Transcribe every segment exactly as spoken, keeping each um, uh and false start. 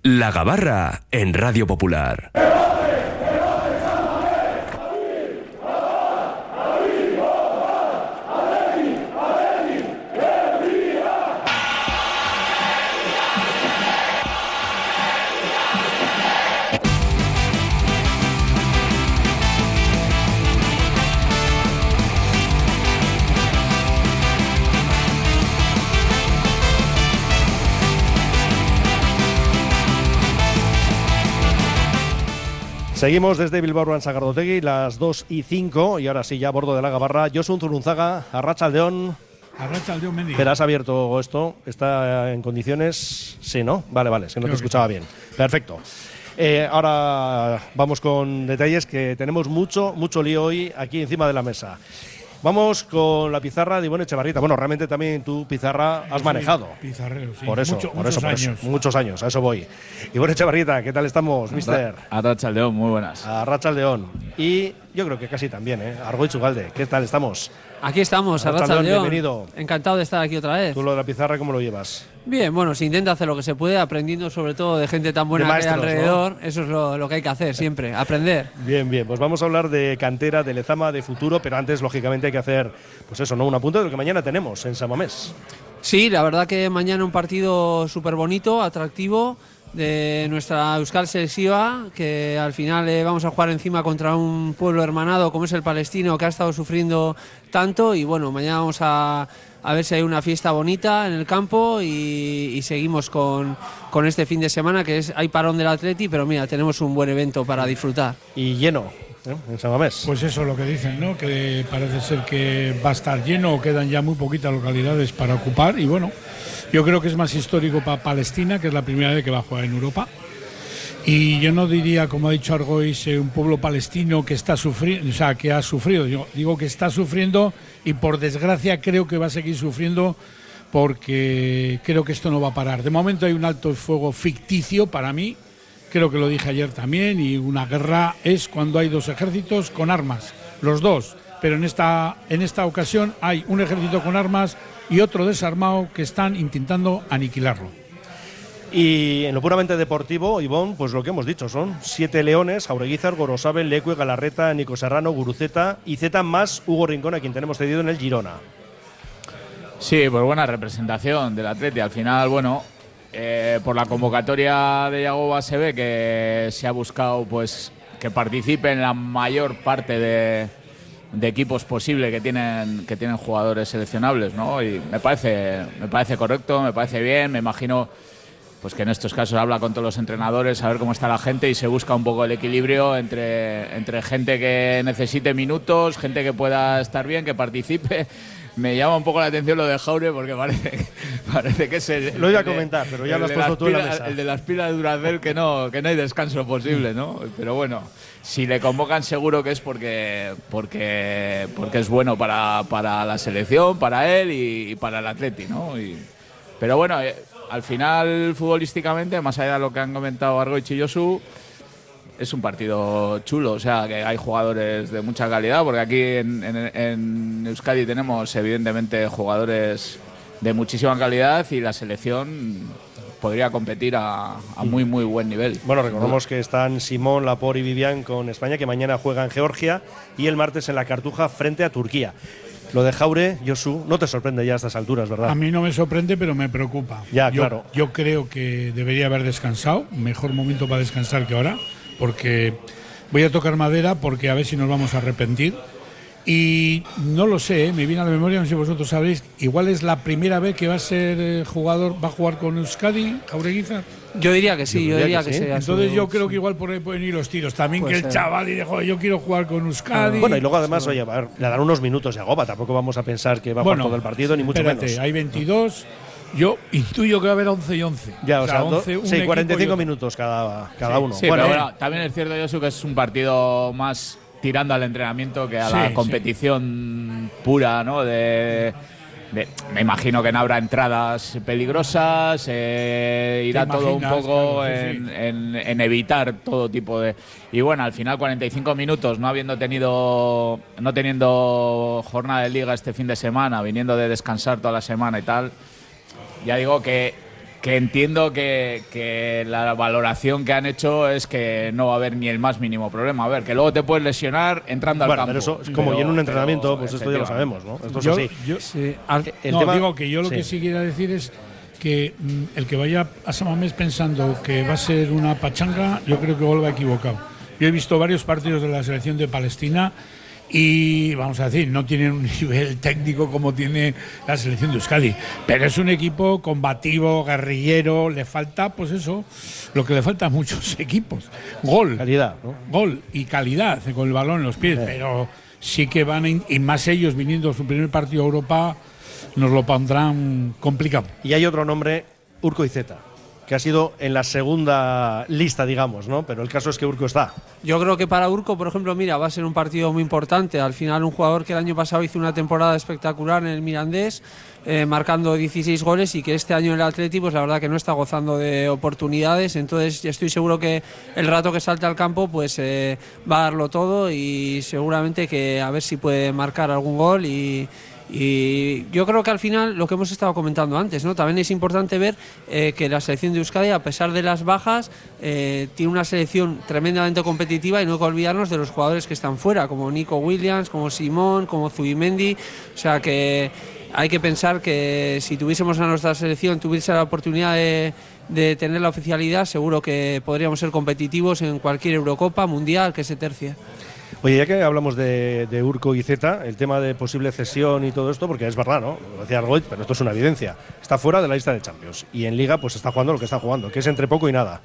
La Gabarra en Radio Popular. Seguimos desde Bilbao en Sagardotegui, las dos y cinco, y ahora sí, ya a bordo de la Gabarra. Josun Zurunzaga, Arratsaldeon. Arratsaldeon, Mendy. Pero has abierto esto, ¿está en condiciones? Sí, ¿no? Vale, vale, es que no te escuchaba bien. Perfecto. Eh, ahora vamos con detalles, que tenemos mucho, mucho lío hoy aquí encima de la mesa. Vamos con la pizarra de Ivonne Etxebarrieta. Bueno, realmente también tu pizarra has manejado. Pizarrero, sí. Por eso, Mucho, por muchos eso, por años. eso, muchos años, a eso voy. Ivonne Etxebarrieta, ¿qué tal estamos, mister? Arratsaldeon, muy buenas. Arratsaldeon. Y yo creo que casi también, ¿eh? Argoitz Ugalde, ¿qué tal estamos? Aquí estamos, Arratsaldeon, Arratsaldeon. bienvenido. Encantado de estar aquí otra vez. ¿Tú lo de la pizarra cómo lo llevas? Bien, bueno, se intenta hacer lo que se puede, aprendiendo sobre todo de gente tan buena De que hay maestros, alrededor. ¿no? Eso es lo, lo que hay que hacer siempre, aprender. Bien, bien, pues vamos a hablar de cantera, de Lezama, de futuro, pero antes, lógicamente, hay que hacer, pues eso, ¿no? Un apunte de lo que mañana tenemos en San Mamés. Sí, la verdad que mañana un partido súper bonito, atractivo, de nuestra Euskal Selectiva, que al final eh, vamos a jugar encima contra un pueblo hermanado como es el palestino, que ha estado sufriendo tanto, y bueno, mañana vamos a, a ver si hay una fiesta bonita en el campo, y, y seguimos con, con este fin de semana, que es hay parón del Atleti, pero mira, tenemos un buen evento para disfrutar. Y lleno, ¿eh? En San Mamés. Pues eso es lo que dicen, ¿no? Que parece ser que va a estar lleno, quedan ya muy poquitas localidades para ocupar, y bueno, yo creo que es más histórico para Palestina, que es la primera vez que va a jugar en Europa. Y yo no diría, como ha dicho Argois, eh, un pueblo palestino que está sufriendo, o sea, que ha sufrido. Yo digo que está sufriendo, y por desgracia creo que va a seguir sufriendo, porque creo que esto no va a parar. De momento hay un alto fuego ficticio para mí, creo que lo dije ayer también, y una guerra es cuando hay dos ejércitos con armas, los dos. Pero en esta, en esta ocasión hay un ejército con armas y otro desarmado que están intentando aniquilarlo. Y en lo puramente deportivo, Ivonne, pues lo que hemos dicho, son siete leones: Jaureguizar, Gorosabel, Lecue, Galarreta, Nico Serrano, Guruceta y Z más Hugo Rincón, a quien tenemos cedido en el Girona. Sí, pues buena representación del Atleti. Al final, bueno, eh, por la convocatoria de Yagoba se ve que se ha buscado pues que participe en la mayor parte de, de equipos posible que tienen que tienen jugadores seleccionables, ¿no? Y me parece me parece correcto, me parece bien. Me imagino pues que en estos casos habla con todos los entrenadores a ver cómo está la gente, y se busca un poco el equilibrio entre, entre gente que necesite minutos, gente que pueda estar bien, que participe. Me llama un poco la atención lo de Jaure, porque parece, parece que es el, lo iba a el de, comentar, pero ya lo has de puesto las tú en la pilas- mesa. el de las pilas de Duracell, que no, que no hay descanso posible, ¿no? Pero bueno, si le convocan seguro que es porque, porque, porque es bueno para, para la selección, para él y, y para el Atleti, ¿no? Y, pero bueno, eh, al final, futbolísticamente, más allá de lo que han comentado Argoich y Josu, es un partido chulo, o sea, que hay jugadores de mucha calidad, porque aquí en, en, en Euskadi tenemos evidentemente jugadores de muchísima calidad, y la selección podría competir a, a muy muy buen nivel. Bueno, recordemos que están Simón, Laporte y Vivian con España, que mañana juega en Georgia, y el martes en la Cartuja frente a Turquía. Lo de Jaure, Josu, no te sorprende ya a estas alturas, ¿verdad? A mí no me sorprende, pero me preocupa. Ya, yo, claro. Yo creo que debería haber descansado, mejor momento para descansar que ahora, porque voy a tocar madera, porque a ver si nos vamos a arrepentir. Y no lo sé, ¿eh? Me viene a la memoria, no sé si vosotros sabréis, igual es la primera vez que va a ser eh, jugador, va a jugar con Euskadi, Jaureguizar. Yo diría que sí, yo, Yo diría diría que, que sí. sea. Entonces su- yo creo su- que igual por ahí pueden ir los tiros. También Puede que el ser. chaval y dijo, yo quiero jugar con Euskadi. Bueno, y luego además, oye, a ver, le dan unos minutos y Agoba, tampoco vamos a pensar que va a jugar todo el partido, ni mucho espérate, menos. hay veintidós, yo intuyo que va a haber once y once. Ya, o sea, do- once, un sí, equipo cuarenta y cinco y otro. minutos cada, cada Sí, uno. Sí, bueno, pero eh, bueno, también es cierto, Josu, que es un partido más tirando al entrenamiento que a Sí, la sí. competición pura, ¿no? De, de- me imagino que no habrá entradas peligrosas, eh, irá Te todo un imaginas, poco claro, sí, en, sí. en- en evitar todo tipo de... Y bueno, al final cuarenta y cinco minutos, no habiendo tenido, no teniendo jornada de liga este fin de semana, viniendo de descansar toda la semana y tal, ya digo que que entiendo que, que la valoración que han hecho es que no va a haber ni el más mínimo problema. A ver, que luego te puedes lesionar entrando bueno, al campo. Pero eso es como pero, y en un entrenamiento, pero, pues esto ya lo sabemos, ¿no? Esto yo, es así. Yo, Sí. El no, tema, digo que yo lo sí. que sí quiero decir es que mm, el que vaya a San Mamés pensando que va a ser una pachanga, yo creo que vuelve equivocado. Yo he visto varios partidos de la selección de Palestina y, vamos a decir, no tienen un nivel técnico como tiene la selección de Euskadi, pero es un equipo combativo, guerrillero, le falta, pues eso, lo que le falta a muchos equipos, gol, Calidad, ¿no? gol y calidad con el balón en los pies, Sí. pero sí que van, a in- y más ellos viniendo a su primer partido a Europa, nos lo pondrán complicado. Y hay otro nombre, Urko Izeta, que ha sido en la segunda lista, digamos, ¿no? Pero el caso es que Urko está. Yo creo que para Urko, por ejemplo, mira, va a ser un partido muy importante. Al final, un jugador que el año pasado hizo una temporada espectacular en el Mirandés, eh, marcando dieciséis goles, y que este año en el Atleti, pues la verdad que no está gozando de oportunidades. Entonces, yo estoy seguro que el rato que salte al campo, pues eh, va a darlo todo, y seguramente que a ver si puede marcar algún gol. Y Y yo creo que al final, lo que hemos estado comentando antes, ¿no? También es importante ver eh, que la selección de Euskadi, a pesar de las bajas, eh, tiene una selección tremendamente competitiva, y no hay que olvidarnos de los jugadores que están fuera, como Nico Williams, como Simón, como Zubimendi. O sea que hay que pensar que si tuviésemos a nuestra selección, tuviese la oportunidad de, de tener la oficialidad, seguro que podríamos ser competitivos en cualquier Eurocopa, Mundial, que se tercie. Oye, ya que hablamos de, de Urko y Zeta, el tema de posible cesión y todo esto, porque es verdad, ¿no? Lo decía Argoit, pero esto es una evidencia. Está fuera de la lista de Champions. Y en Liga, pues está jugando lo que está jugando, que es entre poco y nada.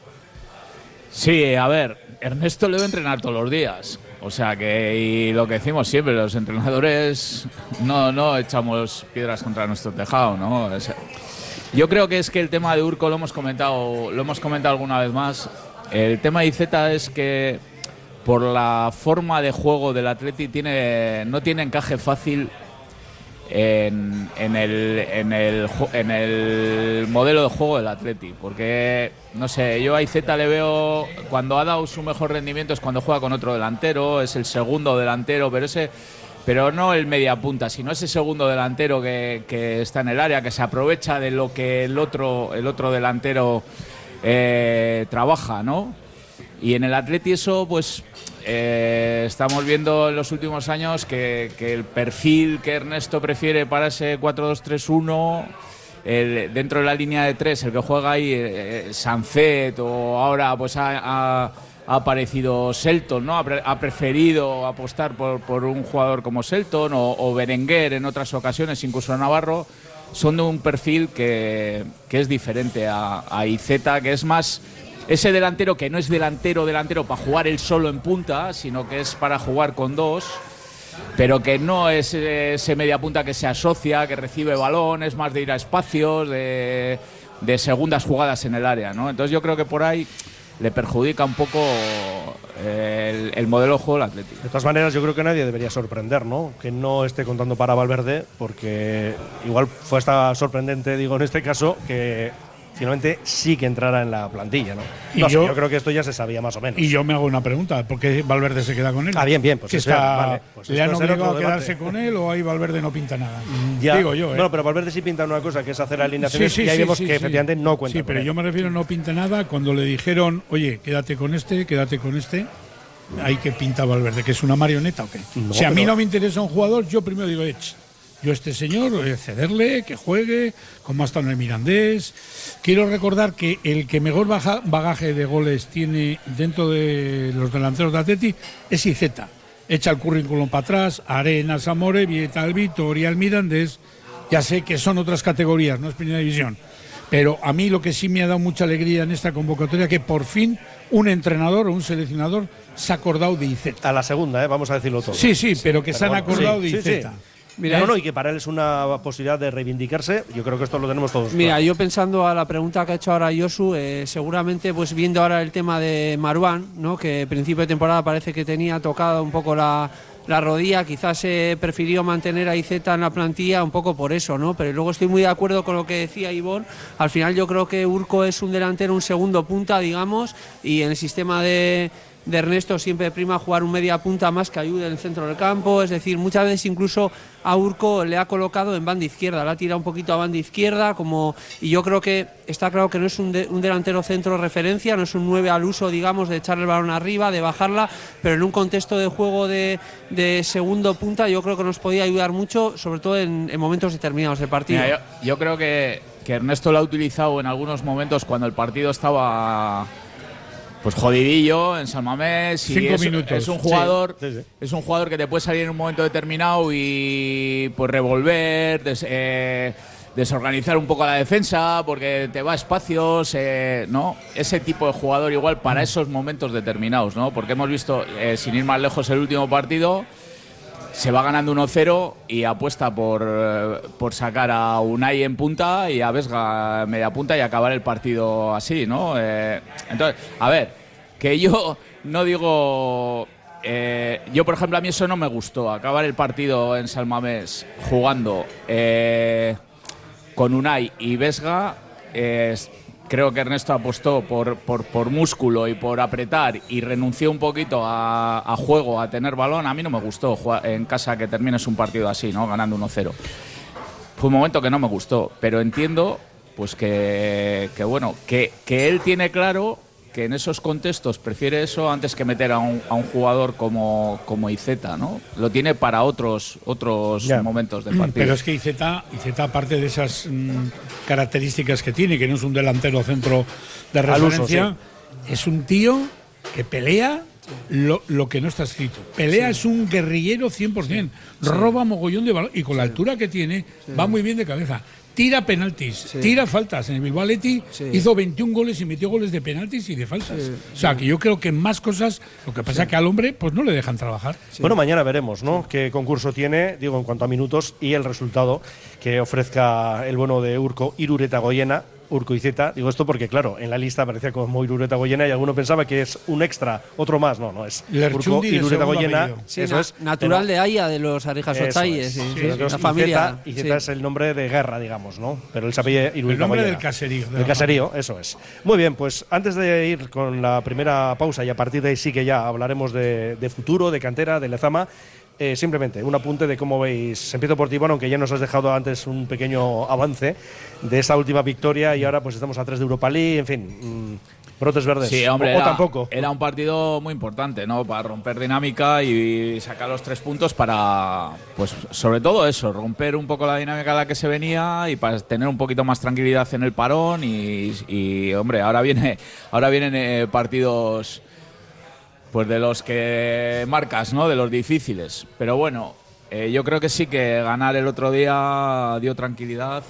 Sí, a ver, Ernesto le debe entrenar todos los días. O sea que, y lo que decimos siempre, los entrenadores no, no echamos piedras contra nuestro tejado, ¿no? O sea, yo creo que es que el tema de Urko lo hemos comentado, lo hemos comentado alguna vez más. El tema de Izeta es que por la forma de juego del Atleti tiene, no tiene encaje fácil en, en, el, en, el, en el modelo de juego del Atleti, porque no sé, yo a Izeta le veo, cuando ha dado su mejor rendimiento es cuando juega con otro delantero, es el segundo delantero, pero ese pero no el media punta, sino ese segundo delantero que, que está en el área, que se aprovecha de lo que el otro, el otro delantero eh, trabaja, ¿no? Y en el Atleti eso, pues eh, estamos viendo en los últimos años que, que el perfil que Ernesto prefiere para ese cuatro dos tres uno, el, dentro de la línea de tres, el que juega ahí, eh, Sancet, o ahora pues ha, ha, ha aparecido Selton, ¿no? Ha, pre, ha preferido apostar por, por un jugador como Selton, o, o Berenguer en otras ocasiones, incluso Navarro, son de un perfil que, que es diferente a, a Izeta, que es más ese delantero que no es delantero, delantero para jugar él solo en punta, sino que es para jugar con dos, pero que no es ese media punta que se asocia, que recibe balón, es más de ir a espacios, de, de segundas jugadas en el área, ¿no? Entonces yo creo que por ahí le perjudica un poco el, el modelo de juego del Atleti. De todas maneras, yo creo que nadie debería sorprender, ¿no? Que no esté contando para Valverde, porque igual fue hasta sorprendente, digo, en este caso, que finalmente sí que entrara en la plantilla, ¿no? Y no sé, yo, yo creo que esto ya se sabía más o menos. Y yo me hago una pregunta, ¿por qué Valverde se queda con él? Ah, bien, bien, pues ¿Que eso está, ya, vale, pues ¿Le han esto será obligado a otro quedarse debate. con él, o ahí Valverde no pinta nada? Ya, Digo yo, ¿eh? Bueno, pero Valverde sí pinta una cosa, que es hacer alineaciones, Sí, sí, y ahí sí, vemos sí, que sí. efectivamente no cuenta Sí, con pero él. yo me refiero a no pinta nada cuando le dijeron, oye, quédate con este, quédate con este. Hay que pinta Valverde, que es una marioneta o qué. No, si a mí pero- no me interesa un jugador, yo primero digo, "Ech, yo a este señor, eh, cederle, que juegue, como ha estado en el Mirandés". Quiero recordar que el que mejor baja- bagaje de goles tiene dentro de los delanteros de Atleti es Izeta. Echa el currículum para atrás, Arenas, Amore, Vital, Vitoria, el Mirandés. Ya sé que son otras categorías, no es primera división. Pero a mí lo que sí me ha dado mucha alegría en esta convocatoria, que por fin un entrenador o un seleccionador se ha acordado de Izeta. A la segunda, ¿eh? Vamos a decirlo todo. Sí, sí, pero que se han bueno, acordado sí, de sí, Izeta. sí. Mira, no, no, y que para él es una posibilidad de reivindicarse. Yo creo que esto lo tenemos todos. Mira, claro. yo pensando a la pregunta que ha hecho ahora Josu, eh, seguramente pues viendo ahora el tema de Marouane, ¿no? Que en principio de temporada parece que tenía tocada un poco la, la rodilla, quizás se prefirió mantener a Izeta en la plantilla un poco por eso, ¿no? Pero luego estoy muy de acuerdo con lo que decía Ivonne. Al final yo creo que Urko es un delantero, un segundo punta, digamos, y en el sistema de de Ernesto siempre prima jugar un media punta más que ayude en el centro del campo, es decir, muchas veces incluso a Urco le ha colocado en banda izquierda, le ha tirado un poquito a banda izquierda, como y yo creo que está claro que no es un, de, un delantero centro referencia, no es un nueve al uso, digamos, de echar el balón arriba, de bajarla, pero en un contexto de juego de, de segundo punta yo creo que nos podía ayudar mucho, sobre todo en, en momentos determinados del partido. Mira, yo, yo creo que, que Ernesto lo ha utilizado en algunos momentos cuando el partido estaba pues jodidillo en San Mamés y Cinco es, minutos. es un jugador Sí, sí, sí. es un jugador que te puede salir en un momento determinado y pues revolver des, eh, desorganizar un poco la defensa porque te va a espacios, eh, no ese tipo de jugador igual para esos momentos determinados, no porque hemos visto eh, sin ir más lejos el último partido se va ganando uno cero y apuesta por, eh, por sacar a Unai en punta y a Vesga media punta y acabar el partido así, ¿no? Eh, entonces, a ver, que yo no digo... Eh, yo, por ejemplo, a mí eso no me gustó, acabar el partido en San Mamés jugando eh, con Unai y Vesga. Eh, creo que Ernesto apostó por, por, por músculo y por apretar y renunció un poquito a, a juego, a tener balón. A mí no me gustó jugar en casa que termines un partido así, ¿no? Ganando uno cero. Fue un momento que no me gustó, pero entiendo pues que, que bueno, que, que él tiene claro que en esos contextos prefiere eso antes que meter a un, a un jugador como, como Iceta, ¿no? Lo tiene para otros otros yeah. momentos del partido. Pero es que Iceta, Iceta aparte de esas mmm, características que tiene, que no es un delantero centro de referencia, uso, sí. es un tío que pelea lo, lo que no está escrito. Pelea, sí. es un guerrillero cien por ciento, sí. roba mogollón de balón y con sí. la altura que tiene sí. va muy bien de cabeza. Tira penaltis, sí. tira faltas. En el Bilbao Athletic sí. hizo veintiún goles y metió goles de penaltis y de faltas. Sí. O sea, que yo creo que más cosas, lo que pasa es sí. que al hombre pues no le dejan trabajar. Sí. Bueno, mañana veremos, ¿no? Sí. Qué concurso tiene, digo, en cuanto a minutos y el resultado que ofrezca el bueno de Urco Irureta-Goiena. Urco Iceta, digo esto porque claro, en la lista aparecía como Irureta-Goiena y alguno pensaba que es un extra, otro más, no, no es Urco Irureta-Goiena, sí, eso na- es natural pero, de Haya, de los Arijas Ochayes, sí, sí, sí, sí, la familia. Iceta sí. es el nombre de guerra, digamos, ¿no? Pero él se apellida Irureta-Goiena. El nombre del caserío. De el caserío, eso es. Muy bien, pues antes de ir con la primera pausa y a partir de ahí sí que ya hablaremos de, de futuro, de cantera, de Lezama. Eh, simplemente un apunte de cómo veis. Empiezo por ti, bueno, aunque ya nos has dejado antes un pequeño avance de esa última victoria y ahora pues estamos a tres de Europa League, en fin, mmm, brotes verdes. Sí, hombre, o, era, o tampoco. Era un partido muy importante, ¿no? Para romper dinámica y sacar los tres puntos para, pues sobre todo eso, romper un poco la dinámica a la que se venía y para tener un poquito más tranquilidad en el parón y, y hombre, ahora viene, ahora vienen eh, partidos. Pues de los que marcas, ¿no? De los difíciles. Pero bueno, eh, yo creo que sí que ganar el otro día dio tranquilidad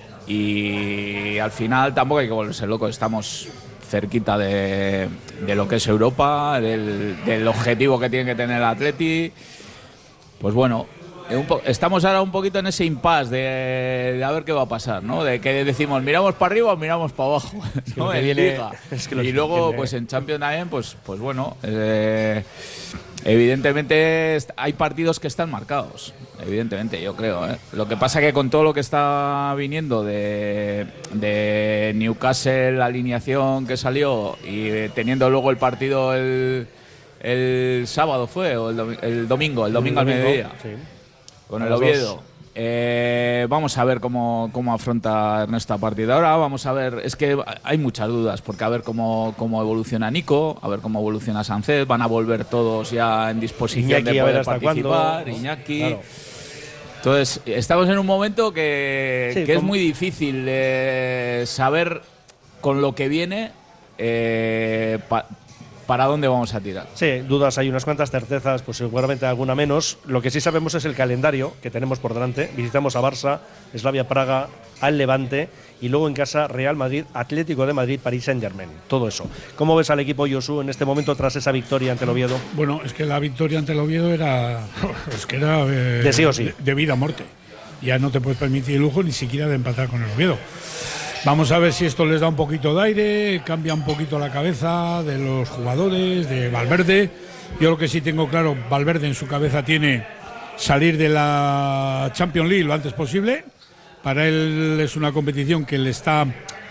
y al final tampoco hay que volverse loco. Estamos cerquita de, de lo que es Europa, del, del objetivo que tiene que tener el Atleti. Pues bueno, un po- estamos ahora un poquito en ese impasse de, de a ver qué va a pasar, ¿no? De que decimos, miramos para arriba o miramos para abajo, es que ¿no? En viene, Liga. Es que y luego, viene. pues en Champions también, pues, pues bueno, eh, evidentemente hay partidos que están marcados, evidentemente, yo creo, ¿eh? Lo que pasa que con todo lo que está viniendo de, de Newcastle, la alineación que salió y teniendo luego el partido el, el sábado fue, o el, domi- el domingo, el domingo el al domingo, mediodía. Sí. Con el Oviedo. Eh, vamos a ver cómo, cómo afronta Ernesto a partir de ahora. Vamos a ver, es que hay muchas dudas, porque a ver cómo, cómo evoluciona Nico, a ver cómo evoluciona Sánchez. Van a volver todos ya en disposición Iñaki, de a ver poder hasta participar. cuándo. Iñaki. Claro. Entonces, estamos en un momento que, Sí, que es como- muy difícil eh, saber con lo que viene eh, pa- para dónde vamos a tirar. Sí, dudas hay unas cuantas, certezas, pues seguramente alguna menos. Lo que sí sabemos es el calendario que tenemos por delante. Visitamos a Barça, Slavia Praga, al Levante y luego en casa Real Madrid, Atlético de Madrid, París Saint-Germain. Todo eso. ¿Cómo ves al equipo Josu en este momento tras esa victoria ante el Oviedo? Bueno, es que la victoria ante el Oviedo era, es que era eh, De sí o sí. De, de vida a muerte. Ya no te puedes permitir el lujo ni siquiera de empatar con el Oviedo. Vamos a ver si esto les da un poquito de aire, cambia un poquito la cabeza de los jugadores, de Valverde. Yo lo que sí tengo claro, Valverde en su cabeza tiene salir de la Champions League lo antes posible. Para él es una competición que le está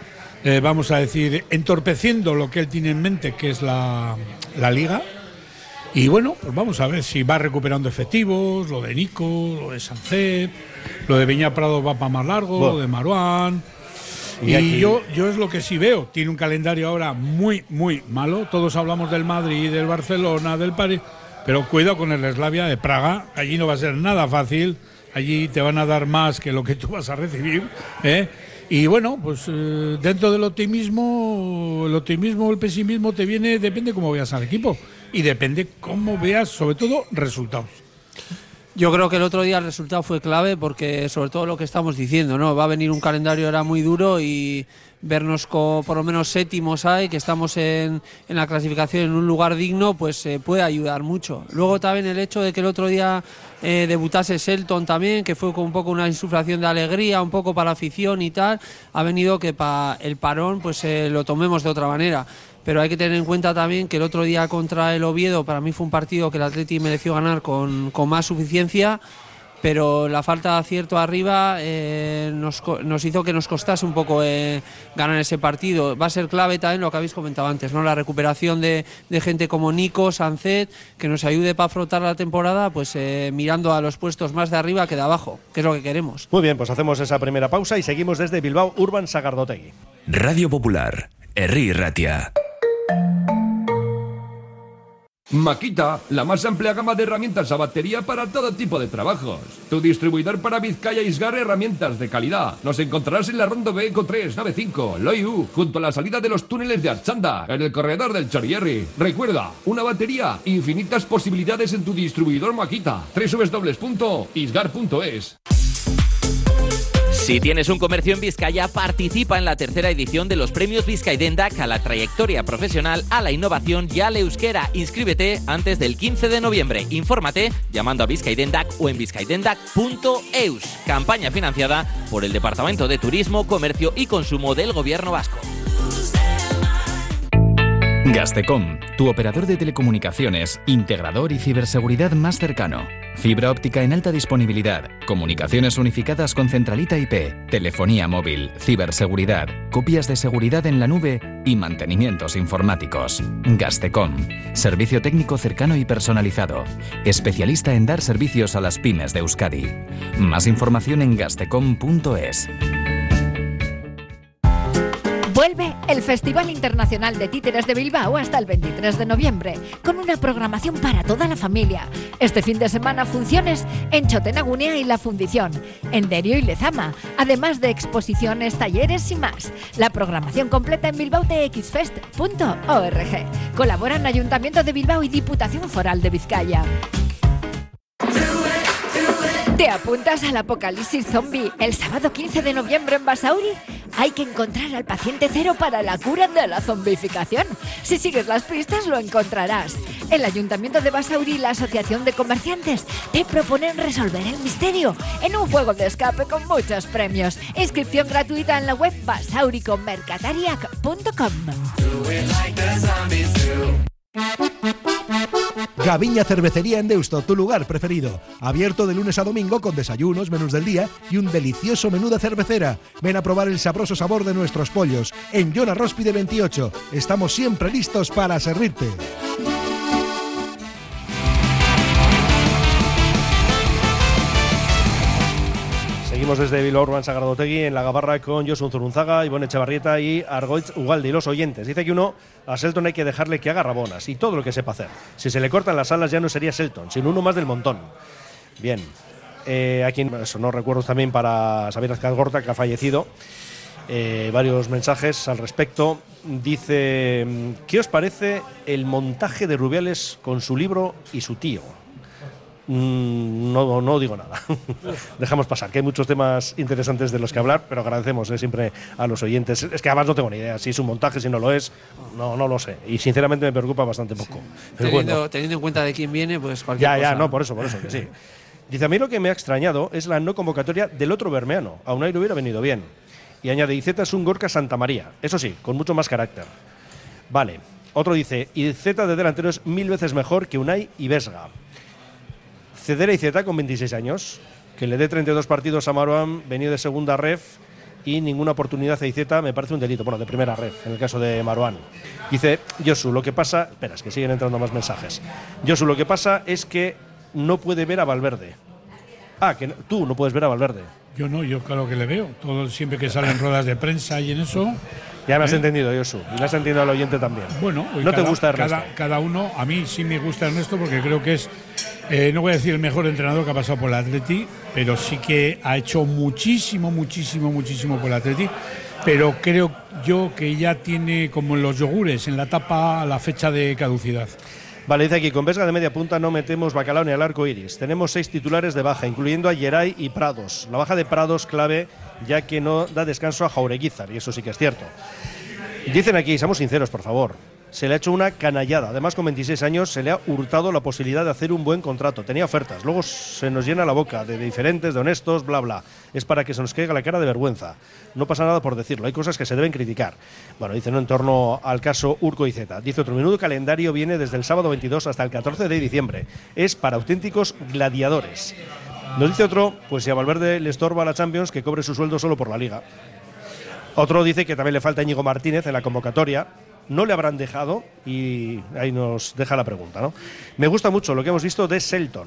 eh, vamos a decir, entorpeciendo lo que él tiene en mente, que es la, la Liga. Y bueno, pues vamos a ver si va recuperando efectivos, lo de Nico, lo de Sancet, lo de Beñat Prado va para más largo, bueno. lo de Marouane. Y, y yo, yo es lo que sí veo, tiene un calendario ahora muy, muy malo. Todos hablamos del Madrid, del Barcelona, del París, pero cuidado con el Slavia de Praga, allí no va a ser nada fácil, allí te van a dar más que lo que tú vas a recibir, ¿eh? Y bueno, pues eh, dentro del optimismo, el optimismo o el pesimismo te viene, depende cómo veas al equipo y depende cómo veas, sobre todo, resultados. Yo creo que el otro día el resultado fue clave porque sobre todo lo que estamos diciendo, ¿no? Va a venir un calendario ahora muy duro y vernos con, por lo menos séptimos hay, que estamos en, en la clasificación en un lugar digno, pues eh, puede ayudar mucho. Luego también el hecho de que el otro día eh, debutase Shelton también, que fue con un poco una insuflación de alegría, un poco para la afición y tal, ha venido que para el parón pues eh, lo tomemos de otra manera. Pero hay que tener en cuenta también que el otro día contra el Oviedo para mí fue un partido que el Atleti mereció ganar con, con más suficiencia, pero la falta de acierto arriba eh, nos, nos hizo que nos costase un poco eh, ganar ese partido. Va a ser clave también lo que habéis comentado antes, ¿no? La recuperación de, de gente como Nico, Sancet, que nos ayude para afrontar la temporada, pues eh, mirando a los puestos más de arriba que de abajo, que es lo que queremos. Muy bien, pues hacemos esa primera pausa y seguimos desde Bilbao, Urban Sagardotegui. Radio Popular, Herri Ratia. Makita, la más amplia gama de herramientas a batería para todo tipo de trabajos. Tu distribuidor para Vizcaya Isgar, herramientas de calidad. Nos encontrarás en la Rondo B Eco tres, nave cinco, Loiu, junto a la salida de los túneles de Archanda, en el corredor del Chorierri. Recuerda, una batería, infinitas posibilidades en tu distribuidor Makita. doble u doble u doble u punto isgar punto es. Si tienes un comercio en Vizcaya, participa en la tercera edición de los premios Vizcaidendac a la trayectoria profesional, a la innovación y al euskera. Inscríbete antes del quince de noviembre. Infórmate llamando a Vizcaidendac o en vizcaidendac punto eus. Campaña financiada por el Departamento de Turismo, Comercio y Consumo del Gobierno Vasco. Gastecom, tu operador de telecomunicaciones, integrador y ciberseguridad más cercano. Fibra óptica en alta disponibilidad, comunicaciones unificadas con centralita I P, telefonía móvil, ciberseguridad, copias de seguridad en la nube y mantenimientos informáticos. Gastecom, servicio técnico cercano y personalizado, especialista en dar servicios a las pymes de Euskadi. Más información en gastecom punto es. Vuelve el Festival Internacional de Títeres de Bilbao hasta el veintitrés de noviembre, con una programación para toda la familia. Este fin de semana funciones en Chotenagunea y La Fundición, en Derio y Lezama, además de exposiciones, talleres y más. La programación completa en bilbao t x fest punto org. Colaboran Ayuntamiento de Bilbao y Diputación Foral de Vizcaya. ¿Te apuntas al apocalipsis zombie el sábado quince de noviembre en Basauri? Hay que encontrar al paciente cero para la cura de la zombificación. Si sigues las pistas lo encontrarás. El Ayuntamiento de Basauri y la Asociación de Comerciantes te proponen resolver el misterio en un juego de escape con muchos premios. Inscripción gratuita en la web basauricomercatariac punto com. Gaviña Cervecería en Deusto, tu lugar preferido. Abierto de lunes a domingo con desayunos, menús del día y un delicioso menú de cervecera. Ven a probar el sabroso sabor de nuestros pollos. En Yona Róspide veintiocho. Estamos siempre listos para servirte. Seguimos desde Bilbao Urban Sagardotegui en la Gabarra con Josun Zurunzaga, Ivonne Echevarrieta y Argoitz Ugalde. Y los oyentes. Dice que uno, a Shelton hay que dejarle que haga rabonas y todo lo que sepa hacer. Si se le cortan las alas ya no sería Shelton, sino uno más del montón. Bien. Eh, aquí no recuerdos también para Xavier Azcárgorta, que ha fallecido. Eh, varios mensajes al respecto. Dice, ¿qué os parece el montaje de Rubiales con su libro y su tío? No, no digo nada. Dejamos pasar, que hay muchos temas interesantes de los que hablar, pero agradecemos eh, siempre a los oyentes. Es que además no tengo ni idea si es un montaje, si no lo es, no, no lo sé. Y sinceramente me preocupa bastante poco. Sí. Pero teniendo, bueno. teniendo en cuenta de quién viene, pues cualquier ya, cosa. Ya, no, por eso, por eso, que sí. Dice, a mí lo que me ha extrañado es la no convocatoria del otro bermeano. A Unai le hubiera venido bien. Y añade, Iceta es un Gorka Santamaría. Eso sí, con mucho más carácter. Vale. Otro dice, Iceta de delantero es mil veces mejor que Unai y Vesga. Ceder a Iceta con veintiséis años, que le dé treinta y dos partidos a Marouane, venido de segunda ref, y ninguna oportunidad a Iceta me parece un delito, bueno, de primera red, en el caso de Marouane. Dice Josu, lo que pasa, espera, es que siguen entrando más mensajes. Josu, lo que pasa es que no puede ver a Valverde. Ah, que no, tú no puedes ver a Valverde. Yo no, yo claro que le veo. Todo, siempre que salen ruedas de prensa y en eso. Ya me has ¿eh? entendido, Josu. Y me has entendido al oyente también. Bueno, no cada, te gusta Ernesto. Cada, cada uno, a mí sí me gusta Ernesto porque creo que es, eh, no voy a decir el mejor entrenador que ha pasado por el Atleti, pero sí que ha hecho muchísimo, muchísimo, muchísimo por el Atleti. Pero creo yo que ya tiene, como en los yogures, en la tapa la fecha de caducidad. Vale, dice aquí, con Vesga de media punta no metemos Bacalao ni al arco iris. Tenemos seis titulares de baja, incluyendo a Geray y Prados. La baja de Prados clave, ya que no da descanso a Jaureguizar, y eso sí que es cierto. Dicen aquí, seamos sinceros, por favor, se le ha hecho una canallada. Además, con veintiséis años se le ha hurtado la posibilidad de hacer un buen contrato. Tenía ofertas, luego se nos llena la boca de diferentes, de honestos, bla, bla. Es para que se nos caiga la cara de vergüenza. No pasa nada por decirlo, hay cosas que se deben criticar. Bueno, dice, no, en torno al caso Urco y Zeta. Dice otro, menudo calendario viene desde el sábado veintidós hasta el catorce de diciembre. Es para auténticos gladiadores. Nos dice otro, pues si a Valverde le estorba a la Champions, que cobre su sueldo solo por la Liga. Otro dice que también le falta Íñigo Martínez en la convocatoria. No le habrán dejado, y ahí nos deja la pregunta, ¿no? Me gusta mucho lo que hemos visto de Shelton.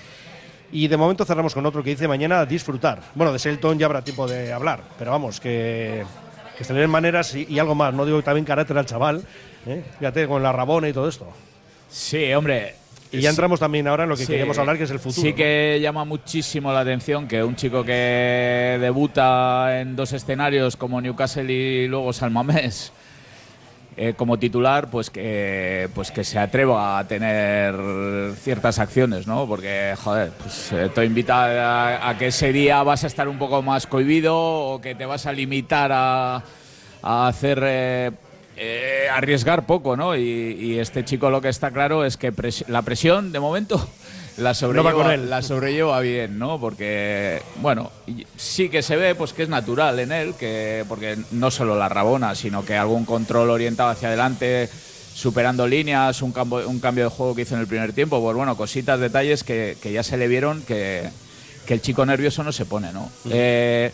Y de momento cerramos con otro que dice mañana disfrutar. Bueno, de Shelton ya habrá tiempo de hablar, pero vamos, que, que se le den maneras y, y algo más. No digo también carácter al chaval, ¿eh? Fíjate, con la Rabona y todo esto. Sí, hombre. Y ya entramos también ahora en lo que sí, queríamos hablar, que es el futuro. Sí, ¿no? que llama muchísimo la atención que un chico que debuta en dos escenarios como Newcastle y luego San Mamés, Eh, como titular, pues que pues que se atreva a tener ciertas acciones, ¿no? Porque, joder, pues eh, te invita a, a que ese día vas a estar un poco más cohibido o que te vas a limitar a, a hacer eh, eh, arriesgar poco, ¿no? Y, y este chico lo que está claro es que pres- la presión, de momento, la sobrelleva, no va con él. la sobrelleva bien, ¿no? Porque, bueno, sí que se ve pues que es natural en él, que porque no solo la Rabona, sino que algún control orientado hacia adelante, superando líneas, un cambio, un cambio de juego que hizo en el primer tiempo, pues bueno, cositas, detalles que, que ya se le vieron que, que el chico nervioso no se pone, ¿no? Uh-huh. Eh,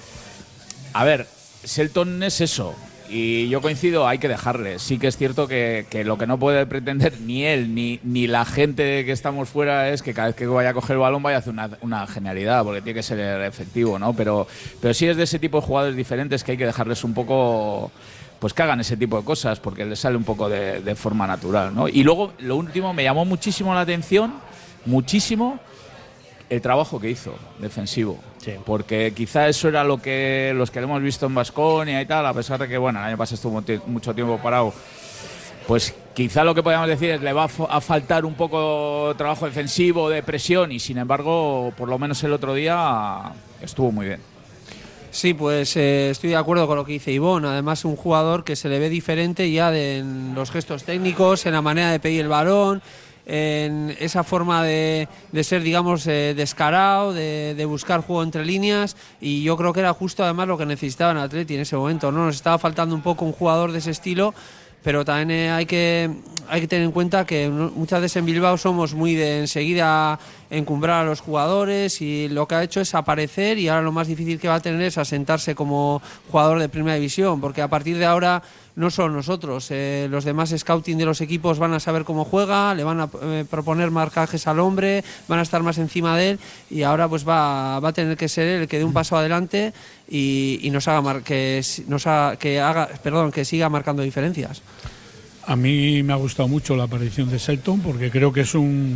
a ver, Shelton es eso. Y yo coincido, hay que dejarle. Sí que es cierto que, que lo que no puede pretender ni él ni, ni la gente que estamos fuera es que cada vez que vaya a coger el balón vaya a hacer una, una genialidad, porque tiene que ser efectivo, ¿no? Pero, pero sí es de ese tipo de jugadores diferentes que hay que dejarles un poco, pues que hagan ese tipo de cosas, porque les sale un poco de, de forma natural, ¿no? Y luego, lo último, me llamó muchísimo la atención, muchísimo, el trabajo que hizo defensivo. Sí. Porque quizá eso era lo que los que hemos visto en Baskonia y tal, a pesar de que, bueno, el año pasado estuvo t- mucho tiempo parado, pues quizá lo que podríamos decir es le va a, f- a faltar un poco trabajo defensivo, de presión, y sin embargo, por lo menos el otro día estuvo muy bien. Sí, pues eh, estoy de acuerdo con lo que dice Ivonne. Además, un jugador que se le ve diferente ya de, en los gestos técnicos, en la manera de pedir el balón, en esa forma de, de ser, digamos, eh, descarado, de, de buscar juego entre líneas, y yo creo que era justo además lo que necesitaba el Atleti en ese momento, ¿no? Nos estaba faltando un poco un jugador de ese estilo, pero también eh, hay que hay que tener en cuenta que muchas veces en Bilbao somos muy de enseguida encumbrar a los jugadores, y lo que ha hecho es aparecer, y ahora lo más difícil que va a tener es asentarse como jugador de primera división, porque a partir de ahora no solo nosotros, eh, los demás scouting de los equipos van a saber cómo juega, le van a eh, proponer marcajes al hombre, van a estar más encima de él, y ahora pues va, va a tener que ser él el que dé un paso adelante y, y nos haga mar- que nos haga, que haga perdón que siga marcando diferencias. A mí me ha gustado mucho la aparición de Shelton, porque creo que es un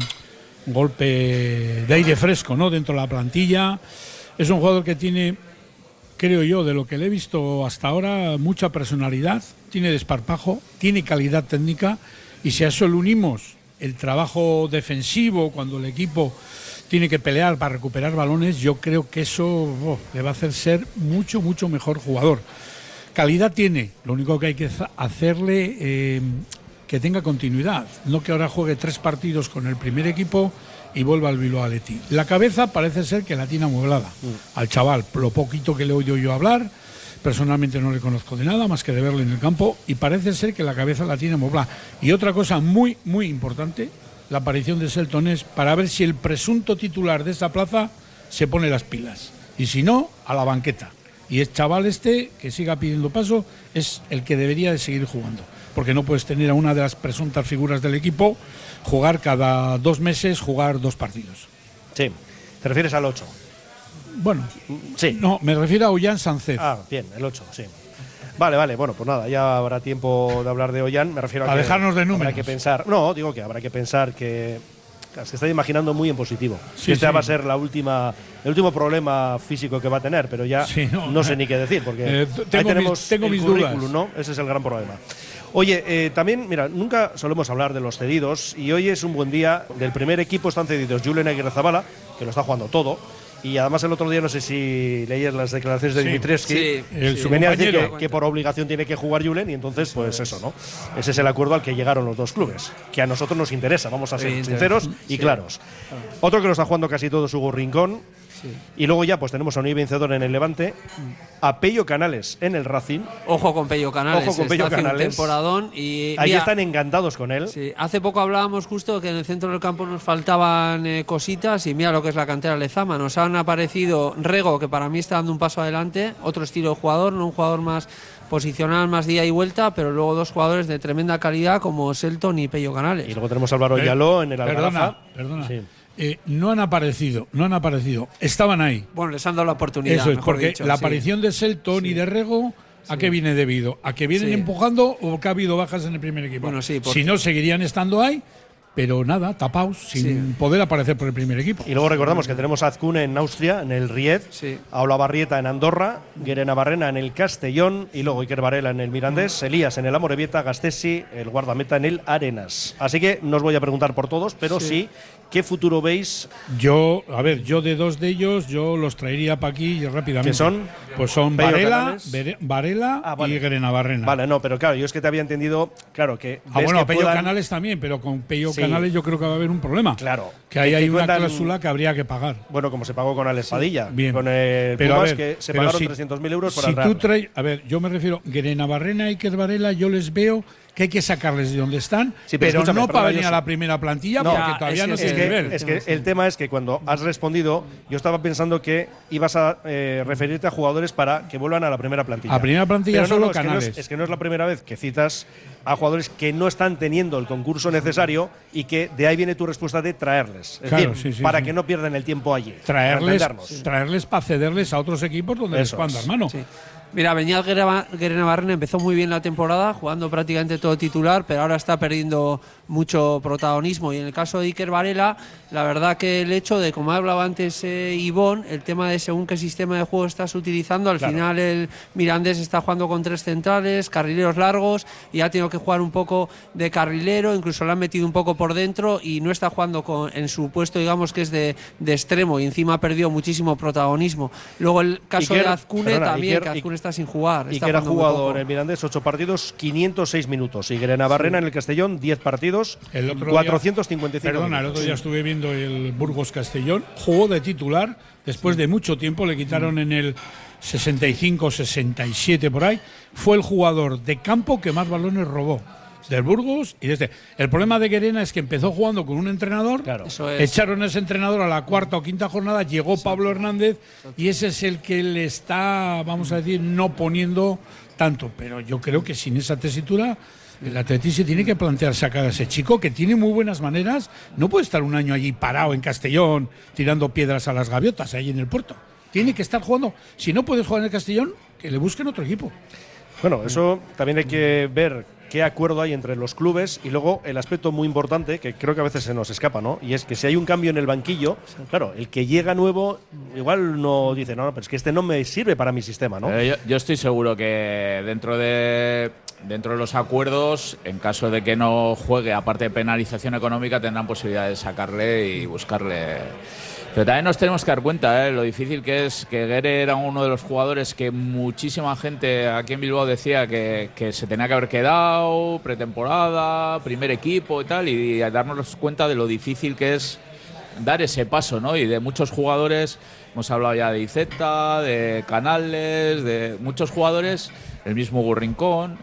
golpe de aire fresco, ¿no?, dentro de la plantilla. Es un jugador que tiene, creo yo, de lo que le he visto hasta ahora, mucha personalidad, tiene desparpajo, tiene calidad técnica, y si a eso le unimos el trabajo defensivo, cuando el equipo tiene que pelear para recuperar balones, yo creo que eso oh, le va a hacer ser mucho, mucho mejor jugador. Calidad tiene, lo único que hay que hacerle eh, que tenga continuidad, no que ahora juegue tres partidos con el primer equipo y vuelva al Bilbao Athletic. La cabeza parece ser que la tiene amueblada mm. al chaval, lo poquito que le he oído yo hablar, personalmente no le conozco de nada más que de verle en el campo, y parece ser que la cabeza la tiene amueblada. Y otra cosa muy, muy importante, la aparición de Shelton es para ver si el presunto titular de esa plaza se pone las pilas, y si no, a la banqueta. Y el chaval este, que siga pidiendo paso, es el que debería de seguir jugando. Porque no puedes tener a una de las presuntas figuras del equipo jugar cada dos meses, jugar dos partidos. Sí. ¿Te refieres al ocho? Bueno, sí. No, me refiero a Ollán Sánchez. Ah, bien, el ocho, sí. Vale, vale, bueno, pues nada, ya habrá tiempo de hablar de Ollán. Me refiero a, a que dejarnos de números. Habrá que pensar, no, digo que habrá que pensar que se está imaginando muy en positivo. Sí, este sí. va a ser la última, el último problema físico que va a tener, pero ya sí, no, no sé ni qué decir, porque eh, ahí tenemos mis, tengo el mis currículum, dudas. ¿no? Ese es el gran problema. Oye, eh, también, mira, nunca solemos hablar de los cedidos y hoy es un buen día. Del primer equipo están cedidos Julen Aguirrezabala, que lo está jugando todo. Y además el otro día, no sé si leías las declaraciones de sí, Dimitrescu, sí, el, sí, venía a decir que, que por obligación tiene que jugar Julen y entonces pues eso, ¿no? Ese es el acuerdo al que llegaron los dos clubes, que a nosotros nos interesa, vamos a ser sí, sinceros y sí. claros. Otro que lo está jugando casi todo es Hugo Rincón. Sí. Y luego ya pues tenemos a un vencedor en el Levante, a Pello Canales en el Racing. Ojo con Pello Canales, Ojo con Pello está Canales. Un temporadón y ahí mira, están encantados con él. Sí. Hace poco hablábamos justo que en el centro del campo nos faltaban eh, cositas y mira lo que es la cantera Lezama. Nos han aparecido Rego, que para mí está dando un paso adelante, otro estilo de jugador, no un jugador más posicional, más día y vuelta, pero luego dos jugadores de tremenda calidad como Selton y Pello Canales. Y luego tenemos a Álvaro Yaló en el Algarafa. Perdona, perdona. Sí. Eh, no han aparecido, no han aparecido. Estaban ahí. Bueno, les han dado la oportunidad. Eso es, porque dicho, la sí. aparición de Selton sí. y de Rego, ¿a sí. qué viene debido? ¿A que vienen sí. empujando o que ha habido bajas en el primer equipo? Bueno, sí, si no, seguirían estando ahí, pero nada, tapaos, sin sí. poder aparecer por el primer equipo. Y luego recordamos que tenemos a Azcune en Austria, en el Ried, sí. a Olavarrieta en Andorra, Guerena Barrena en el Castellón y luego Iker Varela en el Mirandés, Elías en el Amorebieta, Gastesi, el guardameta en el Arenas. Así que no os voy a preguntar por todos, pero sí, sí ¿qué futuro veis? Yo, a ver, yo de dos de ellos, yo los traería para aquí rápidamente. ¿Qué son? Pues son Varela, Varela ah, vale. y Guerena Barrena. Vale, no, pero claro, yo es que te había entendido, claro, que… Ah, bueno, que Pello puedan… Canales también, pero con Pello sí. Canales yo creo que va a haber un problema. Claro. Que ahí que hay una cuentan, cláusula que habría que pagar. Bueno, como se pagó con Alex Padilla. Sí, bien. Con el pero Pumas, a ver, que se pagaron si, trescientos mil euros por si el tú traes, a ver, yo me refiero, Guerena Barrena y Iker Varela, yo les veo que hay que sacarles de donde están, sí, pero, pero no para venir a la primera plantilla, no, porque todavía es, no es tienen que, nivel. Es que el tema es que cuando has respondido, yo estaba pensando que ibas a eh, referirte a jugadores para que vuelvan a la primera plantilla. A primera plantilla pero solo no, no, Canales. Es que, no es, es que no es la primera vez que citas a jugadores que no están teniendo el concurso necesario y que de ahí viene tu respuesta de traerles. Es claro, decir, sí, sí, para sí. que no pierdan el tiempo allí. Traerles para, traerles para cederles a otros equipos donde les puedan dar mano. Sí. Mira, Beñat Guerena Barrena empezó muy bien la temporada, jugando prácticamente todo titular, pero ahora está perdiendo mucho protagonismo. Y en el caso de Iker Varela, la verdad que el hecho de, como hablaba antes eh, Ivón, el tema de según qué sistema de juego estás utilizando, al claro. final el Mirandés está jugando con tres centrales, carrileros largos, y ha tenido que jugar un poco de carrilero, incluso lo han metido un poco por dentro y no está jugando con, en su puesto, digamos, que es de, de extremo, y encima ha perdido muchísimo protagonismo. Luego el caso Iker, de Azcune perdona, también, Iker, que Azcune está sin jugar. Y que era jugado en el Mirandés ocho partidos, quinientos seis minutos. Y Guerena Barrena sí. en el Castellón, diez partidos, el otro cuatrocientos cincuenta y cinco día, perdona, minutos. el otro día estuve viendo el Burgos Castellón, jugó de titular, después sí. de mucho tiempo, le quitaron sí. en el sesenta y cinco, sesenta y siete por ahí, fue el jugador de campo que más balones robó. Del Burgos y desde. El problema de Guerena es que empezó jugando con un entrenador, claro. Eso es. echaron a ese entrenador a la cuarta o quinta jornada, llegó Exacto. Pablo Hernández Exacto. y ese es el que le está, vamos a decir, no poniendo tanto. Pero yo creo que sin esa tesitura el Atleti se tiene que plantear sacar a ese chico que tiene muy buenas maneras. No puede estar un año allí parado en Castellón tirando piedras a las gaviotas ahí en el puerto. Tiene que estar jugando. Si no puedes jugar en el Castellón, que le busquen otro equipo. Bueno, eso también hay que ver qué acuerdo hay entre los clubes y luego el aspecto muy importante que creo que a veces se nos escapa, ¿no? Y es que si hay un cambio en el banquillo, claro, el que llega nuevo igual no dice, no, no, pero es que este no me sirve para mi sistema, ¿no? Eh, yo, yo estoy seguro que dentro de dentro de los acuerdos, en caso de que no juegue, aparte de penalización económica, tendrán posibilidad de sacarle y buscarle. Pero también nos tenemos que dar cuenta, ¿eh? Lo difícil que es, que Guerre era uno de los jugadores que muchísima gente aquí en Bilbao decía que, que se tenía que haber quedado, pretemporada, primer equipo y tal, y darnos cuenta de lo difícil que es dar ese paso, ¿no? Y de muchos jugadores, hemos hablado ya de Iceta, de Canales, de muchos jugadores, el mismo Hugo Rincón,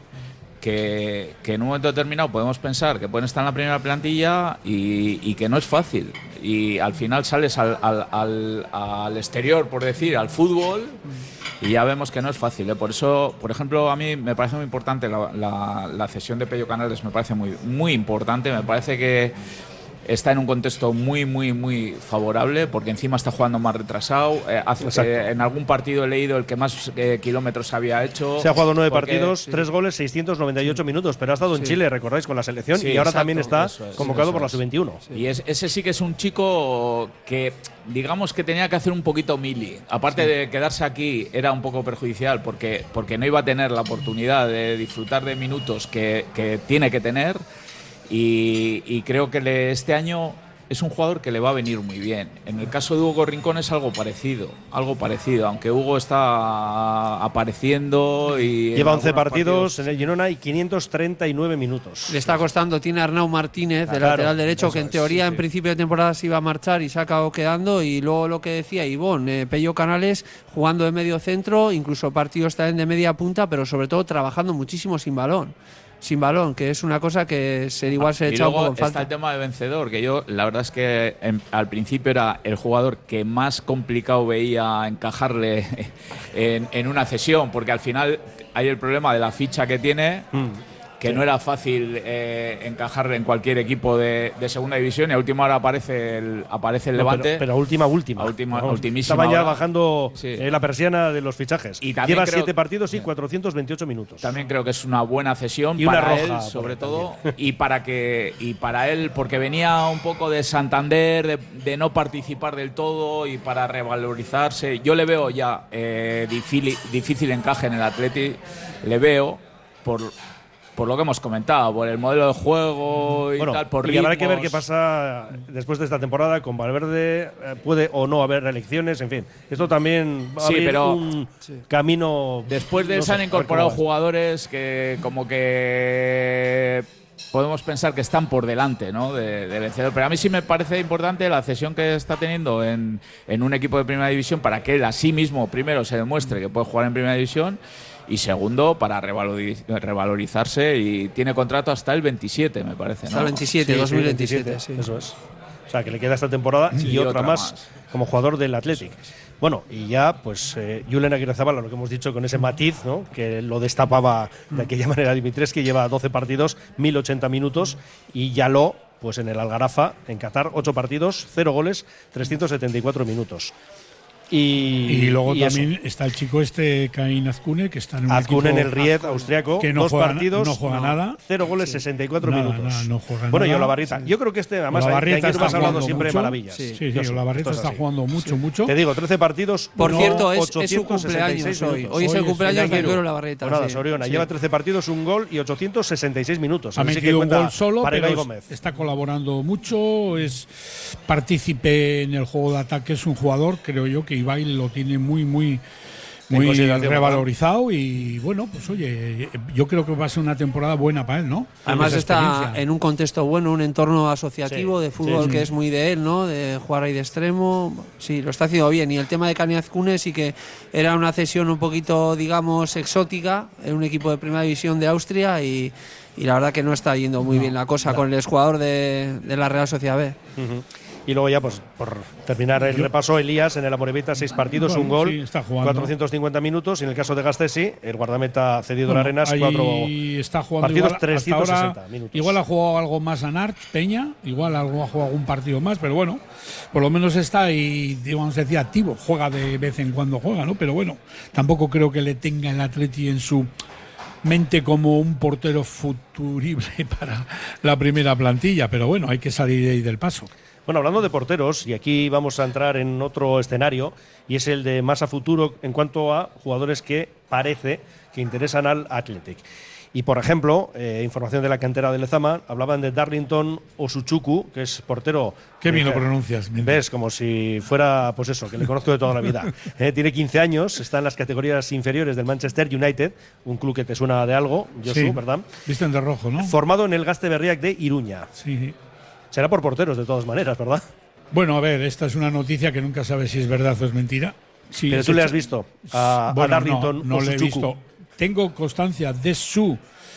que, que en un momento determinado podemos pensar que pueden estar en la primera plantilla y, y que no es fácil. Y al final sales al, al, al, al exterior, por decir, al fútbol, y ya vemos que no es fácil, ¿eh? Por eso, por ejemplo, a mí me parece muy importante la, la, la cesión de Pello Canales, me parece muy, muy importante, me parece que está en un contexto muy, muy, muy favorable, porque encima está jugando más retrasado. Eh, hace, eh, en algún partido he leído el que más eh, kilómetros había hecho. Se ha jugado nueve porque, partidos, sí. tres goles, seiscientos noventa y ocho sí. minutos, pero ha estado en sí. Chile, recordáis, con la selección, sí, y ahora exacto, también está es, convocado por la sub veintiuno. Sí. Y es, ese sí que es un chico que, digamos que tenía que hacer un poquito mili. Aparte sí. de quedarse aquí, era un poco perjudicial, porque, porque no iba a tener la oportunidad de disfrutar de minutos que, que tiene que tener. Y, y creo que le, este año es un jugador que le va a venir muy bien. En el caso de Hugo Rincón es algo parecido, algo parecido, aunque Hugo está apareciendo y lleva once partidos, partidos en el Girona y quinientos treinta y nueve minutos. Le está costando, tiene a Arnau Martínez, ah, de claro, lateral derecho, que en teoría es, sí, en principio de temporada se iba a marchar y se ha acabado quedando, y luego lo que decía Ivonne, eh, Pello Canales jugando de medio centro, incluso partidos también de media punta, pero sobre todo trabajando muchísimo sin balón. Sin balón, que es una cosa que se, igual se ah, echa un poco en falta. Está el tema de Vencedor, que yo la verdad es que en, al principio era el jugador que más complicado veía encajarle en, en una cesión, porque al final hay el problema de la ficha que tiene, mm. que sí. no era fácil eh, encajarle en cualquier equipo de, de segunda división, y a última hora aparece el, aparece el no, Levante. Pero, pero a última, última. A última, Vamos, ultimísima estaba ya hora. bajando sí. eh, la persiana de los fichajes. Y lleva creo, siete partidos y sí. cuatrocientos veintiocho minutos. También creo que es una buena cesión y para una roja, él, sobre todo, y para que y para él, porque venía un poco de Santander, de, de no participar del todo y para revalorizarse. Yo le veo ya eh, difícil, difícil encaje en el Atleti, le veo por por lo que hemos comentado, por el modelo de juego y bueno, tal, por y ritmos. habrá que ver qué pasa después de esta temporada con Valverde, eh, puede o no haber elecciones, en fin. Esto también va a sí, abrir pero un sí. camino. Después de él no se han sé, incorporado jugadores que como que podemos pensar que están por delante, ¿no? de, de Vencedor. Pero a mí sí me parece importante la cesión que está teniendo en, en un equipo de primera división, para que él a sí mismo primero se demuestre que puede jugar en primera división, y segundo, para revaloriz- revalorizarse, y tiene contrato hasta el veintisiete, me parece, ¿no? Hasta el veintisiete, sí, dos mil veintisiete, sí, sí. Eso es. O sea, que le queda esta temporada y, y otra, otra más, más como jugador del Athletic. Bueno, y ya, pues, eh, Julen Aguirrezabala, lo que hemos dicho con ese matiz, ¿no? Que lo destapaba de aquella manera Dimitrescu, lleva doce partidos, mil ochenta minutos, y Yaló, pues en el Algarafa, en Qatar, ocho partidos, cero goles, trescientos setenta y cuatro minutos. Y, y luego y también eso. está el chico este, Caín Azcune, que está en un Azcune equipo en el Ried austriaco, que no dos juega, partidos, no juega no, nada, cero goles, sí. sesenta y cuatro nada, minutos. Nada, no juega bueno, nada. y Olavarrieta. Sí. Yo creo que este, además, Olavarrieta aquí vas hablando siempre mucho. de maravillas. Sí, sí, sí Olavarrieta está así. jugando mucho, sí. mucho. Te digo, trece partidos. Por no, cierto, es, es su cumpleaños hoy. Hoy es el cumpleaños de Igor Olavarrieta. Pues nada, Soriona, lleva trece partidos, un gol y ochocientos sesenta y seis minutos. Ha metido un gol solo, pero Gómez. Está colaborando mucho, es partícipe en el juego de ataque, es un jugador, creo yo, que Ibai lo tiene muy, muy muy revalorizado, y bueno, pues oye, yo creo que va a ser una temporada buena para él, ¿no? Además está en un contexto bueno, un entorno asociativo sí, de fútbol sí, sí. que es muy de él, ¿no? De jugar ahí de extremo, sí, lo está haciendo bien. Y el tema de Caín Azcune sí que era una cesión un poquito, digamos, exótica en un equipo de primera división de Austria, y, y la verdad que no está yendo muy no, bien la cosa no. con el exjugador de, de la Real Sociedad B. Uh-huh. Y luego ya, pues, por terminar el Yo, repaso, Elías en el Amorebieta, seis partidos, bueno, un gol, sí, está cuatrocientos cincuenta minutos. Y en el caso de Gastesi, el guardameta cedido bueno, a Arenas, cuatro está jugando partidos, igual, trescientos sesenta ahora, minutos. Igual ha jugado algo más Anart, Peña, igual algo ha jugado algún partido más, pero bueno, por lo menos está y, vamos a decir, activo. Juega de vez en cuando juega, ¿no? Pero bueno, tampoco creo que le tenga el Atleti en su mente como un portero futurible para la primera plantilla, pero bueno, hay que salir ahí del paso. Bueno, hablando de porteros, y aquí vamos a entrar en otro escenario, y es el de más a futuro en cuanto a jugadores que parece que interesan al Athletic. Y, por ejemplo, eh, información de la cantera de Lezama, hablaban de Darlington Osuchuku, que es portero. Qué bien lo pronuncias. Ves, como si fuera, pues eso, que le conozco de toda la vida. Eh, tiene quince años, está en las categorías inferiores del Manchester United, un club que te suena de algo, Josu, sí, ¿verdad? Visten de rojo, ¿no? Formado en el Gaste Berriak de Iruña. Sí. Será por porteros, de todas maneras, ¿verdad? Bueno, a ver, esta es una noticia que nunca sabes si es verdad o es mentira. Sí, pero tú le has visto a, bueno, a Darlington no, no le he Osuchuku. visto. Tengo constancia de su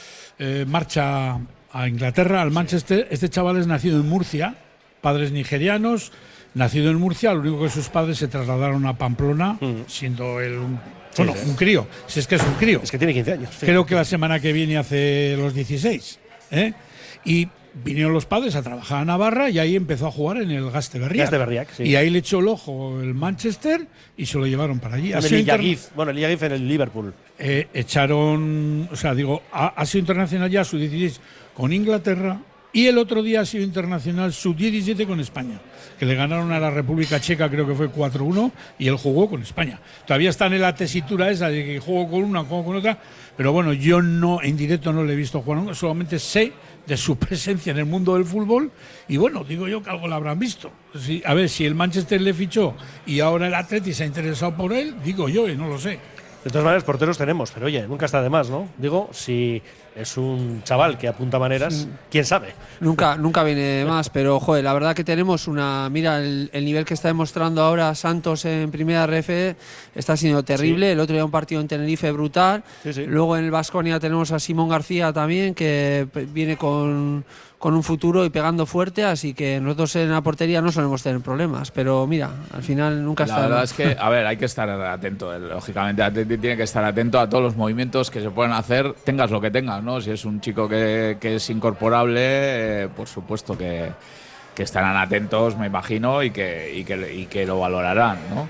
eh, marcha a Inglaterra, al Manchester. Sí. Este chaval es nacido en Murcia, padres nigerianos, nacido en Murcia. Lo único que sus padres se trasladaron a Pamplona, mm. siendo él un Sí, bueno, sí. un crío, si es que es un crío. Es que tiene quince años. Creo que la semana que viene hace los dieciséis. ¿eh? Y vinieron los padres a trabajar a Navarra y ahí empezó a jugar en el Gas de Berriac. Gas de Berriac, sí. Y ahí le echó el ojo el Manchester y se lo llevaron para allí. En el Illagif, bueno, el Illagif en el Liverpool. Eh, echaron, o sea, digo, ha, ha sido internacional ya sub dieciséis con Inglaterra y el otro día ha sido internacional sub diecisiete con España, que le ganaron a la República Checa, creo que fue cuatro uno, y él jugó con España. Todavía está en la tesitura esa de que juego con una, juego con otra, pero bueno, yo no, en directo no le he visto jugar, solamente sé de su presencia en el mundo del fútbol y bueno, digo yo que algo lo habrán visto. Sí, a ver, si el Manchester le fichó y ahora el Atleti se ha interesado por él, digo yo, y no lo sé. De todas maneras, porteros tenemos, pero oye, nunca está de más, ¿no? Digo, si es un chaval que apunta maneras, quién sabe. Nunca, nunca viene de más, pero joder, la verdad que tenemos una. Mira, el, el nivel que está demostrando ahora Santos en Primera R F está siendo terrible. Sí. El otro día un partido en Tenerife brutal. Sí, sí. Luego en el Baskonia tenemos a Simón García también, que viene con, con un futuro y pegando fuerte, así que nosotros en la portería no solemos tener problemas, pero mira, al final nunca está. La verdad es que, a ver, hay que estar atento, lógicamente, tiene que estar atento a todos los movimientos que se pueden hacer, tengas lo que tengas, ¿no? Si es un chico que, que es incorporable, eh, por supuesto que, que estarán atentos, me imagino, y que, y que, y que lo valorarán, ¿no?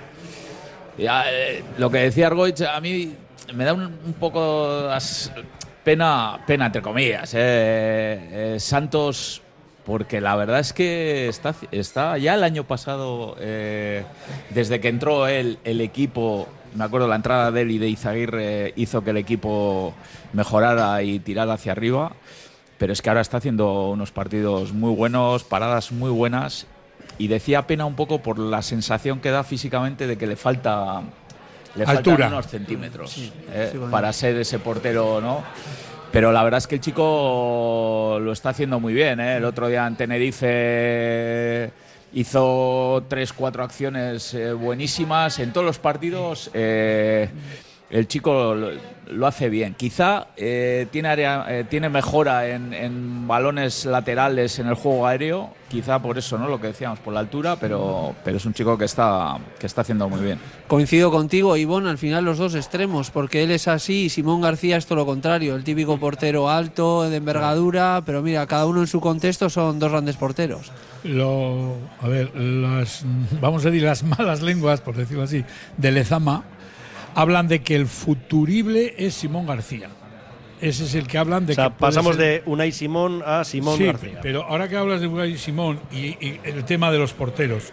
Ya, eh, lo que decía Argoich, a mí me da un, un poco as, pena, pena entre comillas, eh, eh, Santos, porque la verdad es que está, está ya el año pasado, eh, desde que entró él, el equipo, me acuerdo la entrada de él y de Izaguirre hizo que el equipo mejorara y tirara hacia arriba, pero es que ahora está haciendo unos partidos muy buenos, paradas muy buenas, y decía pena un poco por la sensación que da físicamente de que le falta le altura, faltan unos centímetros sí, eh, sí, bueno. para ser ese portero, ¿no? Pero la verdad es que el chico lo está haciendo muy bien, ¿eh? El otro día en Tenerife hizo tres, cuatro acciones eh, buenísimas en todos los partidos. Eh, el chico lo, lo hace bien. Quizá eh, tiene área, eh, tiene mejora en, en balones laterales en el juego aéreo. Quizá por eso, ¿no? Lo que decíamos, por la altura, pero, pero es un chico que está, que está haciendo muy bien. Coincido contigo, Ivonne, al final los dos extremos, porque él es así y Simón García es todo lo contrario, el típico portero alto, de envergadura, pero mira, cada uno en su contexto son dos grandes porteros. Lo, a ver, las, vamos a decir las malas lenguas, por decirlo así, de Lezama, hablan de que el futurible es Simón García. Ese es el que hablan de, o sea, que pasamos ser... de Unai Simón a Simón sí, García. Pero ahora que hablas de Unai Simón y, y el tema de los porteros,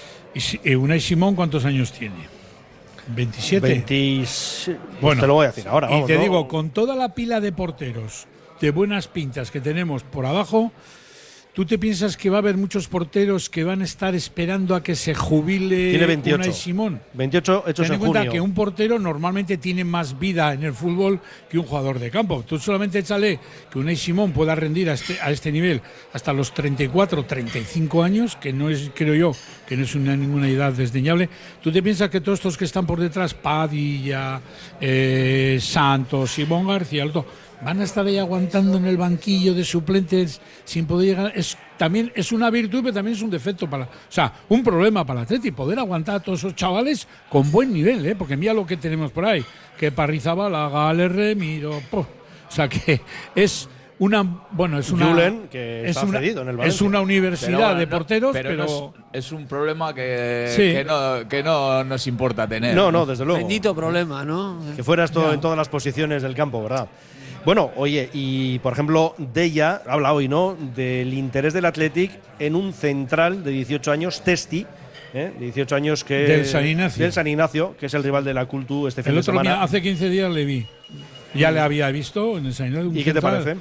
¿y Unai Simón cuántos años tiene? ¿veintisiete? veinte, bueno, te lo voy a decir ahora. Y vamos, te ¿no? digo, con toda la pila de porteros de buenas pintas que tenemos por abajo, ¿tú te piensas que va a haber muchos porteros que van a estar esperando a que se jubile tiene veintiocho. Unai Simón? veintiocho hechos Ten en en cuenta junio. que un portero normalmente tiene más vida en el fútbol que un jugador de campo. Tú solamente échale que Unai Simón pueda rendir a este, a este nivel hasta los treinta y cuatro, treinta y cinco años, que no es, creo yo, que no es una, ninguna edad desdeñable. ¿Tú te piensas que todos estos que están por detrás, Padilla, eh, Santos, Simón García, Alto, van a estar ahí aguantando en el banquillo de suplentes sin poder llegar? Es, también es una virtud, pero también es un defecto para, o sea, un problema para el Atleti, poder aguantar a todos esos chavales con buen nivel, ¿eh? Porque mira lo que tenemos por ahí, que Parrizabal, Galerre, Miro, po. O sea que es una, bueno, es una, Julen, que es está una, cedido en el es una universidad pero, bueno, de no, porteros, pero, pero, no es, es un problema que, sí. que, no, que no nos importa tener. No, no, desde luego. Bendito problema, ¿no? Que fuera esto Ya. en todas las posiciones del campo, ¿verdad? Bueno, oye, y por ejemplo, Della habla hoy, ¿no?, del interés del Athletic en un central de dieciocho años, Testi, ¿eh? dieciocho años que Del San Ignacio. del San Ignacio, que es el rival de la Cultu este fin el de otro semana. día, hace quince días le vi. Ya le había visto en el San Ignacio. ¿Y qué te parece?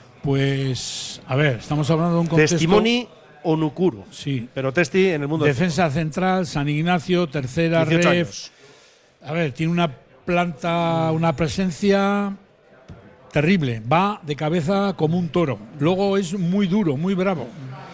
Pues, a ver, estamos hablando de un contexto... Testimoni Onukuru. Sí. Pero Testi en el mundo Defensa del central, San Ignacio, tercera dieciocho ref. años. A ver, tiene una planta, una presencia terrible. Va de cabeza como un toro. Luego es muy duro, muy bravo.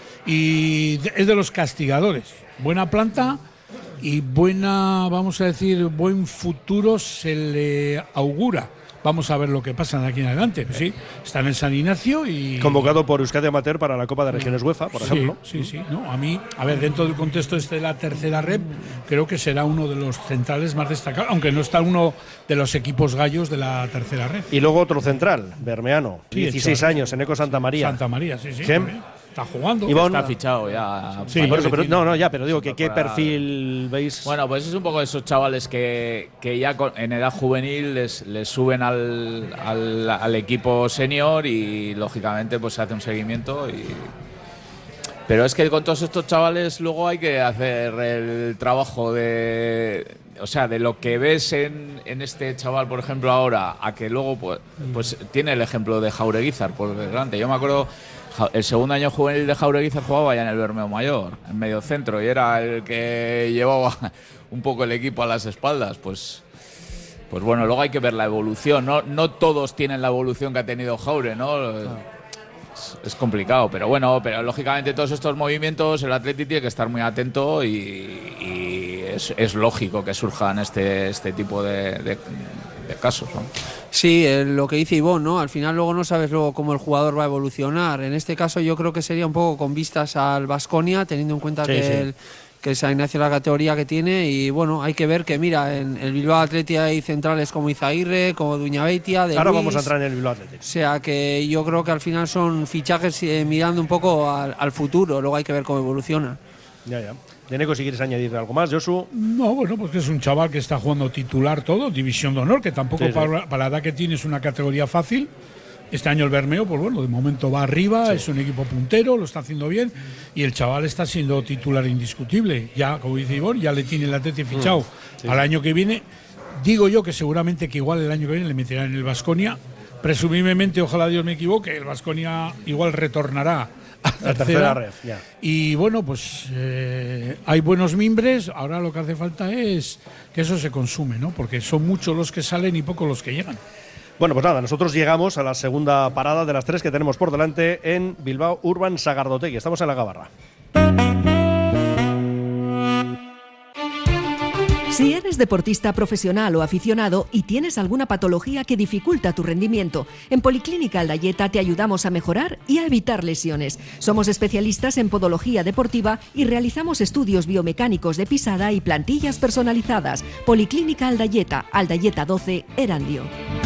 Y es de los castigadores. Buena planta y buena, vamos a decir, buen futuro se le augura. Vamos a ver lo que pasa de aquí en adelante. Pues sí, está en el San Ignacio y… Convocado por Euskadi Amateur para la Copa de Regiones UEFA, por sí, ejemplo. Sí, sí. No, a mí, a ver, dentro del contexto este de la tercera rep, creo que será uno de los centrales más destacados, aunque no está uno de los equipos gallos de la tercera rep. Y luego otro central, Bermeano, Sí, dieciséis chaval. años, Eneco Santa María. Santa María, sí, sí. Gem. Está jugando. Ivonne. Está fichado ya. Sí, Por por eso, pero, no, no, ya, pero digo, que ¿qué para- perfil veis? Bueno, pues es un poco de esos chavales que, que ya con- en edad juvenil les, les suben al, al, al equipo senior y lógicamente pues se hace un seguimiento y… Pero es que con todos estos chavales luego hay que hacer el trabajo de… O sea, de lo que ves en, en este chaval, por ejemplo, ahora, a que luego pues, pues tiene el ejemplo de Jaureguizar por delante. Yo me acuerdo… Ja- El segundo año juvenil de Jaureguizar jugaba ya en el Bermeo Mayor, en medio centro, y era el que llevaba un poco el equipo a las espaldas. Pues, pues bueno, luego hay que ver la evolución. No, no todos tienen la evolución que ha tenido Jaure, ¿no? Es, es complicado, pero bueno, pero lógicamente todos estos movimientos el Atleti tiene que estar muy atento y, y es, es lógico que surjan este, este tipo de, de, de casos, ¿no? Sí, eh, lo que dice Ivonne, ¿no? Al final luego no sabes luego cómo el jugador va a evolucionar. En este caso yo creo que sería un poco con vistas al Baskonia, teniendo en cuenta Sí, que, sí. El, que el San Ignacio es la categoría que tiene y bueno, hay que ver que mira, en el Bilbao Athletic hay centrales como Izaguirre, como Duñabeitia, de Ahora Luis. vamos a entrar en el Bilbao Athletic. O sea que yo creo que al final son fichajes eh, mirando un poco al, al futuro, luego hay que ver cómo evoluciona. Ya, ya. Eneco, si quieres añadir algo más, Josu. No, bueno, pues que es un chaval que está jugando titular todo, división de honor, que tampoco Sí, sí. Para, para la edad que tiene es una categoría fácil. Este año el Bermeo, pues bueno, de momento va arriba, Sí. es un equipo puntero, lo está haciendo bien y el chaval está siendo titular indiscutible. Ya, como dice Ivonne, ya le tiene el Atleti fichado Mm, sí. al año que viene. Digo yo que seguramente que igual el año que viene le meterán en el Baskonia. Presumiblemente, ojalá Dios me equivoque, el Baskonia igual retornará a La tercera. tercera red, ya. Y bueno, pues eh, hay buenos mimbres, ahora lo que hace falta es que eso se consume, ¿no? Porque son muchos los que salen y pocos los que llegan. Bueno, pues nada, nosotros llegamos a la segunda parada de las tres que tenemos por delante en Bilbao Urban Sagardotegui. Estamos en la Gabarra. Si eres deportista profesional o aficionado y tienes alguna patología que dificulta tu rendimiento, en Policlínica Aldayeta te ayudamos a mejorar y a evitar lesiones. Somos especialistas en podología deportiva y realizamos estudios biomecánicos de pisada y plantillas personalizadas. Policlínica Aldayeta, Aldayeta doce, Erandio.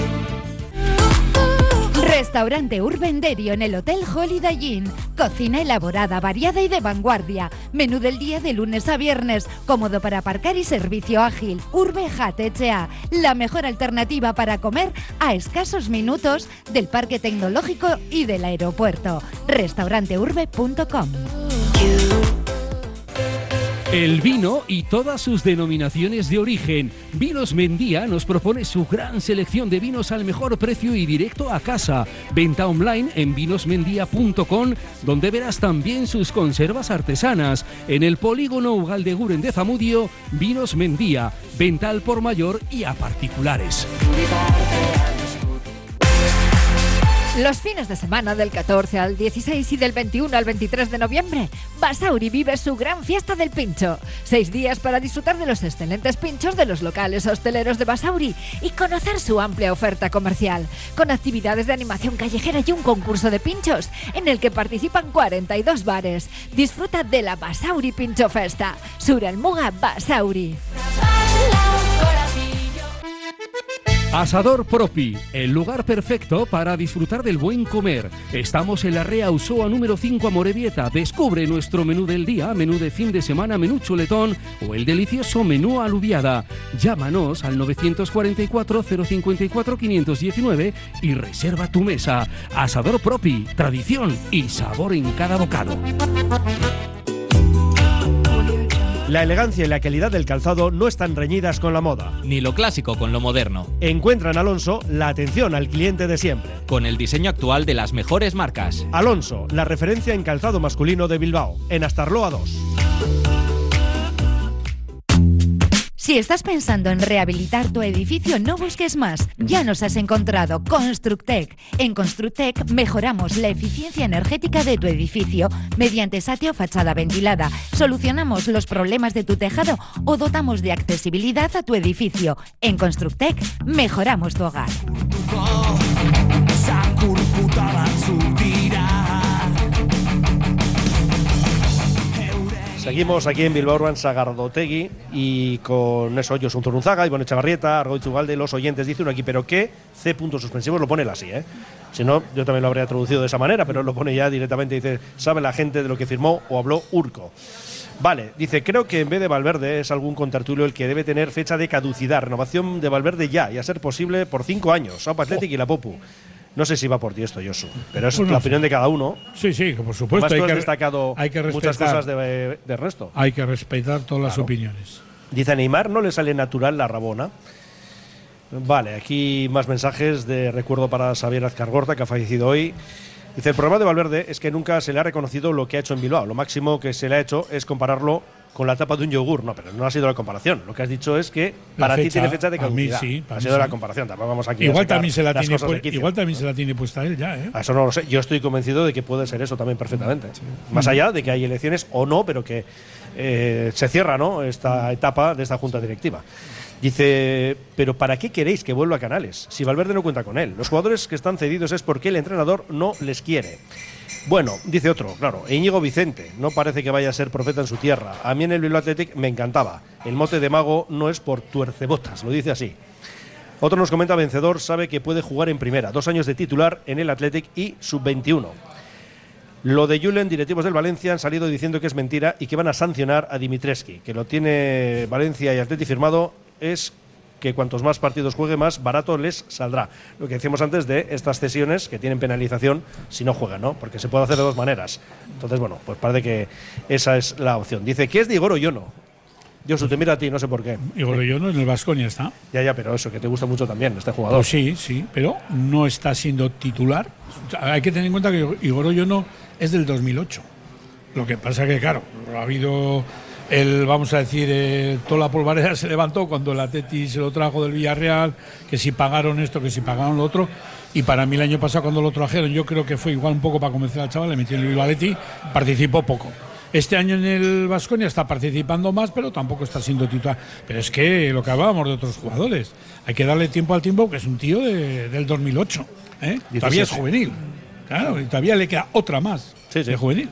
Restaurante Urban Derio en el Hotel Holiday Inn. Cocina elaborada, variada y de vanguardia. Menú del día de lunes a viernes. Cómodo para aparcar y servicio ágil. Urbe Jatechea. La mejor alternativa para comer a escasos minutos del Parque Tecnológico y del aeropuerto. restauranteurbe punto com. El vino y todas sus denominaciones de origen. Vinos Mendía nos propone su gran selección de vinos al mejor precio y directo a casa. Venta online en vinosmendía punto com, donde verás también sus conservas artesanas. En el polígono Ugaldeguren de Zamudio, Vinos Mendía. Venta al por mayor y a particulares. Los fines de semana del catorce al dieciséis y del veintiuno al veintitrés de noviembre, Basauri vive su gran fiesta del pincho. Seis días para disfrutar de los excelentes pinchos de los locales hosteleros de Basauri y conocer su amplia oferta comercial, con actividades de animación callejera y un concurso de pinchos en el que participan cuarenta y dos bares. Disfruta de la Basauri Pincho Festa. Suralmuga Basauri. Asador Propi, el lugar perfecto para disfrutar del buen comer. Estamos en la Rea Usoa número cinco, Amorebieta. Descubre nuestro menú del día, menú de fin de semana, menú chuletón o el delicioso menú alubiada. Llámanos al nueve cuatro cuatro, cero cinco cuatro, cinco uno nueve y reserva tu mesa. Asador Propi, tradición y sabor en cada bocado. La elegancia y la calidad del calzado no están reñidas con la moda. Ni lo clásico con lo moderno. Encuentra en Alonso la atención al cliente de siempre. Con el diseño actual de las mejores marcas. Alonso, la referencia en calzado masculino de Bilbao, en Astarloa dos. Si estás pensando en rehabilitar tu edificio, no busques más. Ya nos has encontrado. Constructec. En Constructec mejoramos la eficiencia energética de tu edificio mediante satio fachada ventilada. Solucionamos los problemas de tu tejado o dotamos de accesibilidad a tu edificio. En Constructec mejoramos tu hogar. Seguimos aquí en Bilbao Urban Sagardotegui y con eso Josu Zurunzaga, Ivonne Etxebarrieta, Argoitz Ugalde, los oyentes. Dice uno aquí, pero ¿qué? C puntos suspensivos, lo pone él así, ¿eh? Si no, yo también lo habría traducido de esa manera, pero lo pone ya directamente. Dice, sabe la gente de lo que firmó o habló Urco. Vale, dice, creo que en vez de Valverde es algún contertulio el que debe tener fecha de caducidad. Renovación de Valverde ya, y a ser posible por cinco años. Aupa Athletic oh. y la Popu. No sé si va por ti esto, Josu, pero es pues no la opinión sé. de cada uno. Sí, sí, por supuesto. Hay que, destacado hay que muchas cosas de, de resto. Hay que respetar todas claro. las opiniones. Dice, a Neymar no le sale natural la rabona. Vale, aquí más mensajes de recuerdo para Xavier Azcargorta, que ha fallecido hoy. Dice, el problema de Valverde es que nunca se le ha reconocido lo que ha hecho en Bilbao. Lo máximo que se le ha hecho es compararlo con la tapa de un yogur. No, pero no ha sido la comparación. Lo que has dicho es que la para fecha, ti tiene fecha de caducidad. Sí, ha sido sí. la comparación. Tampoco vamos aquí igual a también se la tiene pu- igual también se la tiene puesta él ya, ¿eh? Eso no lo sé. Yo estoy convencido de que puede ser eso también perfectamente. Sí. Más allá de que hay elecciones o no, pero que eh, se cierra, ¿no?, esta etapa de esta junta directiva. Dice, pero ¿para qué queréis que vuelva a Canales? Si Valverde no cuenta con él. Los jugadores que están cedidos es porque el entrenador no les quiere. Bueno, dice otro, claro, Íñigo Vicente, no parece que vaya a ser profeta en su tierra. A mí en el Bilbao Athletic me encantaba. El mote de mago no es por tuercebotas, lo dice así. Otro nos comenta, vencedor, sabe que puede jugar en primera. Dos años de titular en el Athletic y sub veintiuno. Lo de Julen, directivos del Valencia han salido diciendo que es mentira y que van a sancionar a Dimitrescu, que lo tiene Valencia y Athletic firmado, es que cuantos más partidos juegue, más barato les saldrá. Lo que decíamos antes de estas cesiones que tienen penalización si no juegan, ¿no? Porque se puede hacer de dos maneras. Entonces, bueno, pues parece que esa es la opción. Dice, ¿qué es de Igor Oyono? Josu, te mira a ti, no sé por qué. Igor Oyono en el Baskonia está. Ya, ya, pero eso, que te gusta mucho también, este jugador. Pues sí, sí, pero no está siendo titular. O sea, hay que tener en cuenta que Igor Oyono es del dos mil ocho. Lo que pasa que, claro, ha habido... El, vamos a decir, eh, toda la polvareda se levantó cuando el Atleti se lo trajo del Villarreal, que si pagaron esto, que si pagaron lo otro, y para mí el año pasado cuando lo trajeron yo creo que fue igual un poco para convencer al chaval, le metió en el Bilbao Athletic, participó poco. Este año en el Baskonia está participando más, pero tampoco está siendo titular. Pero es que lo que hablábamos de otros jugadores, hay que darle tiempo al tiempo, que es un tío de, del dos mil ocho, ¿eh? Todavía es juvenil, claro, y todavía le queda otra más sí, sí. de juvenil.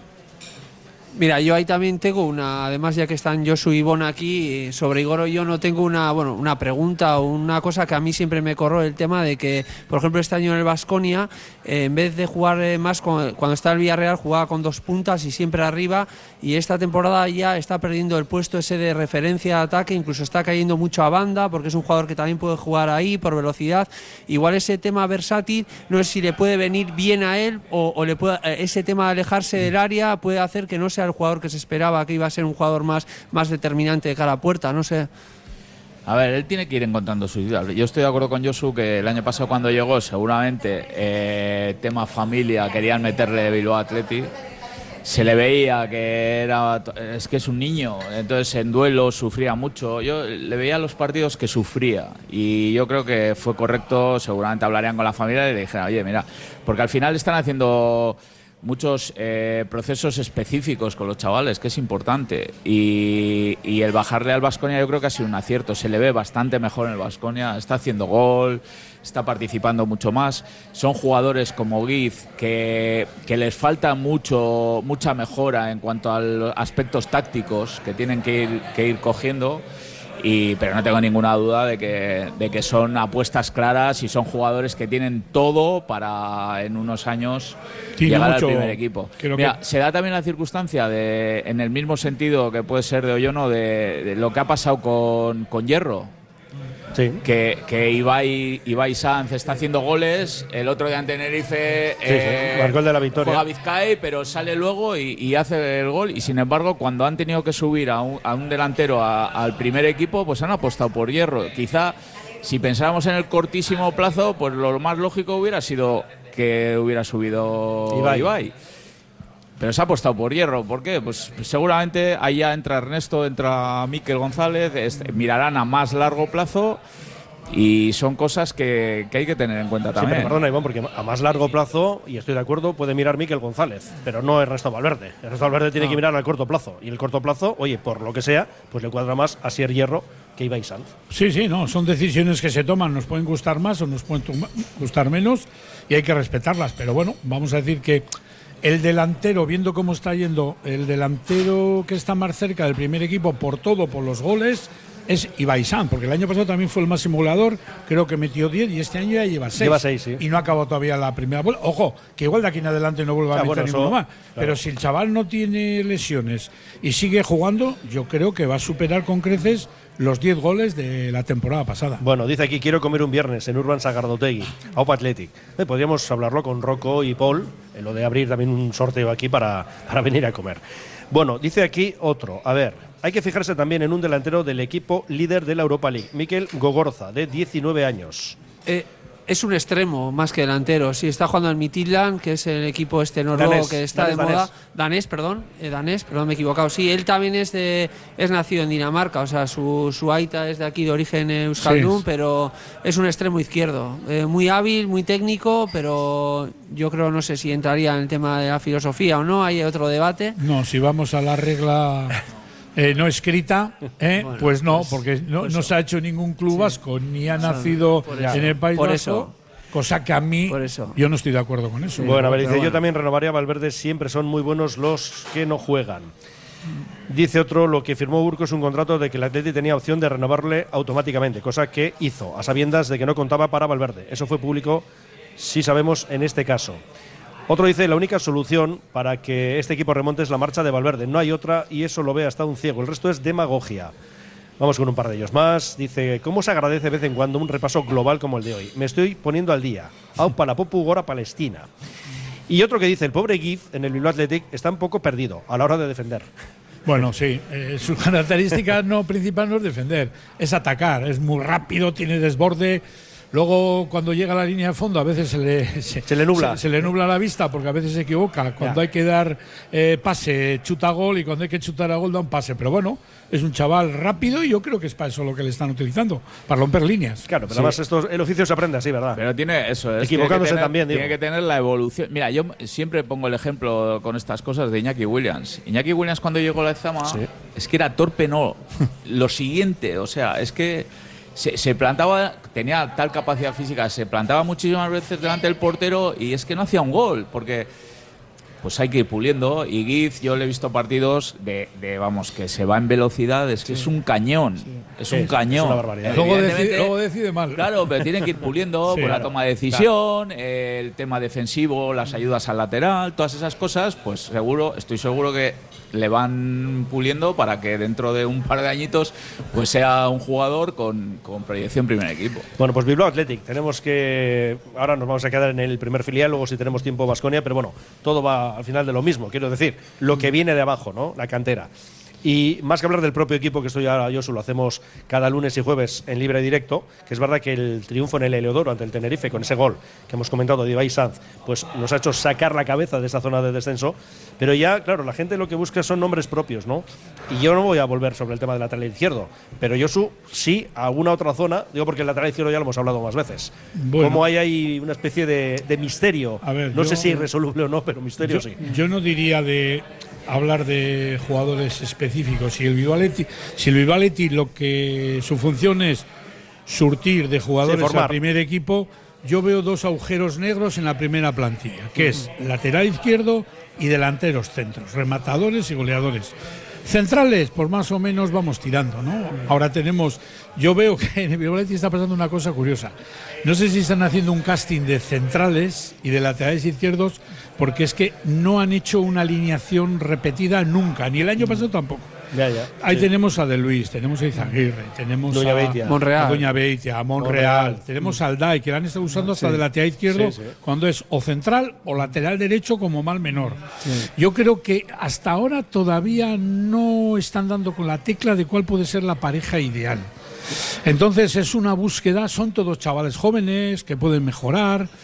Mira, yo ahí también tengo una, además ya que están Josu y Ivonne aquí, sobre Igor Oyono tengo una, bueno, una pregunta o una cosa que a mí siempre me corró el tema de que, por ejemplo, este año en el Baskonia, eh, en vez de jugar eh, más con, cuando está el Villarreal, jugaba con dos puntas y siempre arriba, y esta temporada ya está perdiendo el puesto ese de referencia de ataque, incluso está cayendo mucho a banda, porque es un jugador que también puede jugar ahí por velocidad. Igual ese tema versátil, no sé si le puede venir bien a él o, o le puede, eh, ese tema de alejarse del área puede hacer que no sea el jugador que se esperaba, que iba a ser un jugador más, más determinante de cara a puerta, no sé. A ver, él tiene que ir encontrando su idea. Yo estoy de acuerdo con Josu que el año pasado cuando llegó, seguramente eh, tema familia, querían meterle Bilbao Athletic, se le veía que era es que es un niño, entonces en duelo sufría mucho. Yo le veía los partidos que sufría y yo creo que fue correcto, seguramente hablarían con la familia y le dijeran, oye, mira, porque al final están haciendo muchos eh, procesos específicos con los chavales, que es importante, y, y el bajarle al Baskonia yo creo que ha sido un acierto. Se le ve bastante mejor en el Baskonia, está haciendo gol, está participando mucho más. Son jugadores como Guiz que, que les falta mucho mucha mejora en cuanto a los aspectos tácticos que tienen que ir, que ir cogiendo. Y, pero no tengo ninguna duda de que, de que son apuestas claras y son jugadores que tienen todo para en unos años Tiene llegar mucho, al primer equipo. Mira, que... se da también la circunstancia, de, en el mismo sentido que puede ser de Oyono, de, de lo que ha pasado con, con Hierro. Sí. Que, que Ibai, Ibai Sanz está haciendo goles, el otro día en Tenerife sí, eh, sí, el gol de la victoria. Juega Vizcay, pero sale luego y, y hace el gol, y sin embargo cuando han tenido que subir a un, a un delantero a, al primer equipo, pues han apostado por Hierro. Quizá si pensáramos en el cortísimo plazo, pues lo más lógico hubiera sido que hubiera subido Ibai, Ibai. pero se ha apostado por Hierro. ¿Por qué? Pues seguramente ahí ya entra Ernesto, entra Mikel González, este, mirarán a más largo plazo. Y son cosas que, que hay que tener en cuenta sí, también. Pero perdona, Iván, porque a más largo plazo, y estoy de acuerdo, puede mirar Mikel González, pero no Ernesto Valverde. Ernesto Valverde tiene no. que mirar al corto plazo. Y el corto plazo, oye, por lo que sea, pues le cuadra más a Asier Hierro que Ibai Sanz. Sí, sí, no, son decisiones que se toman, nos pueden gustar más o nos pueden gustar menos, y hay que respetarlas. Pero bueno, vamos a decir que el delantero, viendo cómo está yendo, el delantero que está más cerca del primer equipo por todo, por los goles, es Ibai Sanz, porque el año pasado también fue el máximo goleador, creo que metió diez y este año ya lleva seis. Lleva seis, sí. Y no ha acabado todavía la primera bola. Ojo, que igual de aquí en adelante no vuelva ah, a meter bueno, ninguno eso, más. Claro. Pero si el chaval no tiene lesiones y sigue jugando, yo creo que va a superar con creces los diez goles de la temporada pasada. Bueno, dice aquí, quiero comer un viernes en Urban Sagardotegui, Aupa Athletic. Eh, podríamos hablarlo con Rocco y Paul, en lo de abrir también un sorteo aquí para, para venir a comer. Bueno, dice aquí otro, a ver, hay que fijarse también en un delantero del equipo líder de la Europa League, Mikel Gogorza, de diecinueve años. Eh, es un extremo más que delantero. Sí, está jugando en Midtjylland, que es el equipo este noruego danés, que está danés, de moda. Danés, danés perdón, eh, danés, perdón, me he equivocado. Sí, él también es de es nacido en Dinamarca, o sea, su, su aita es de aquí de origen euskaldun, sí. Pero es un extremo izquierdo. Eh, muy hábil, muy técnico, pero yo creo, no sé si entraría en el tema de la filosofía o no, hay otro debate. No, si vamos a la regla Eh, no escrita, ¿eh? Bueno, pues no, pues, porque no, pues no se ha hecho ningún club sí. vasco, ni ha nacido en el País por Vasco, eso. Cosa que a mí, yo no estoy de acuerdo con eso. Bueno, a ver, dice, bueno. yo también renovaría a Valverde, siempre son muy buenos los que no juegan. Dice otro, lo que firmó Urco es un contrato de que el Atleti tenía opción de renovarle automáticamente, cosa que hizo, a sabiendas de que no contaba para Valverde. Eso fue público, sí sabemos, en este caso. Otro dice, la única solución para que este equipo remonte es la marcha de Valverde. No hay otra y eso lo ve hasta un ciego. El resto es demagogia. Vamos con un par de ellos más. Dice, ¿cómo se agradece de vez en cuando un repaso global como el de hoy? Me estoy poniendo al día. Aupa la Popu Gora Palestina. Y otro que dice, el pobre Gif en el Bilbao Athletic está un poco perdido a la hora de defender. Bueno, sí, eh, su característica no principal no es defender, es atacar. Es muy rápido, tiene desborde. Luego, cuando llega a la línea de fondo, a veces se le, se, se le nubla se, se le nubla la vista porque a veces se equivoca. Cuando ya. hay que dar eh, pase, chuta gol, y cuando hay que chutar a gol, da un pase. Pero bueno, es un chaval rápido y yo creo que es para eso lo que le están utilizando, para romper líneas. Claro, pero sí. además esto, el oficio se aprende así, ¿verdad? Pero tiene eso. Es Equivocándose tiene tener, también, digo. Tiene que tener la evolución. Mira, yo siempre pongo el ejemplo con estas cosas de Iñaki Williams. Iñaki Williams, cuando llegó a la Ezama, sí. es que era torpe, no. Lo siguiente, o sea, es que Se, se plantaba, tenía tal capacidad física, se plantaba muchísimas veces delante del portero y es que no hacía un gol, porque pues hay que ir puliendo. Y Giz, yo le he visto partidos de, de vamos, que se va en velocidad, es que sí. es un cañón, sí. es sí, un cañón. Es una barbaridad. Luego decide, luego decide mal. Claro, pero tienen que ir puliendo sí, por la toma de decisión, claro. el tema defensivo, las ayudas al lateral, todas esas cosas, pues seguro, estoy seguro que le van puliendo para que dentro de un par de añitos pues sea un jugador con, con proyección primer equipo. Bueno, pues Bilbao Athletic, tenemos que ahora nos vamos a quedar en el primer filial, luego si tenemos tiempo Baskonia, pero bueno, todo va al final de lo mismo, quiero decir, lo que viene de abajo, ¿no? La cantera. Y más que hablar del propio equipo, que esto ya yo lo hacemos cada lunes y jueves en libre directo, que es verdad que el triunfo en el Heliodoro ante el Tenerife con ese gol que hemos comentado de Ibai Sanz, pues nos ha hecho sacar la cabeza de esa zona de descenso, pero ya, claro, la gente lo que busca son nombres propios, ¿no? Y yo no voy a volver sobre el tema del lateral izquierdo, pero Josu sí a alguna otra zona, digo porque el lateral izquierdo ya lo hemos hablado más veces. Bueno, como hay ahí una especie de, de misterio, a ver, no yo, sé si irresoluble o no, pero misterio yo, sí. Yo no diría de hablar de jugadores específicos. Si el Bilbao Athletic, si el Bilbao Athletic lo que su función es surtir de jugadores sí, al primer equipo, yo veo dos agujeros negros en la primera plantilla, que es lateral izquierdo y delanteros centros, rematadores y goleadores. Centrales, por más o menos vamos tirando, ¿no? Ahora tenemos, yo veo que en el Bilbao Athletic está pasando una cosa curiosa. No sé si están haciendo un casting de centrales y de laterales izquierdos, porque es que no han hecho una alineación repetida nunca, ni el año pasado tampoco. Ya, ya, Ahí sí. tenemos a De Luis, tenemos a Izaguirre, tenemos Doña a, Beitia. Monreal. a Doña Beitia, a Monreal, Monreal. tenemos a Alday, que la han estado usando hasta sí. de lateral izquierdo, sí, sí. cuando es o central o lateral derecho como mal menor. Sí. Yo creo que hasta ahora todavía no están dando con la tecla de cuál puede ser la pareja ideal. Entonces es una búsqueda, son todos chavales jóvenes que pueden mejorar.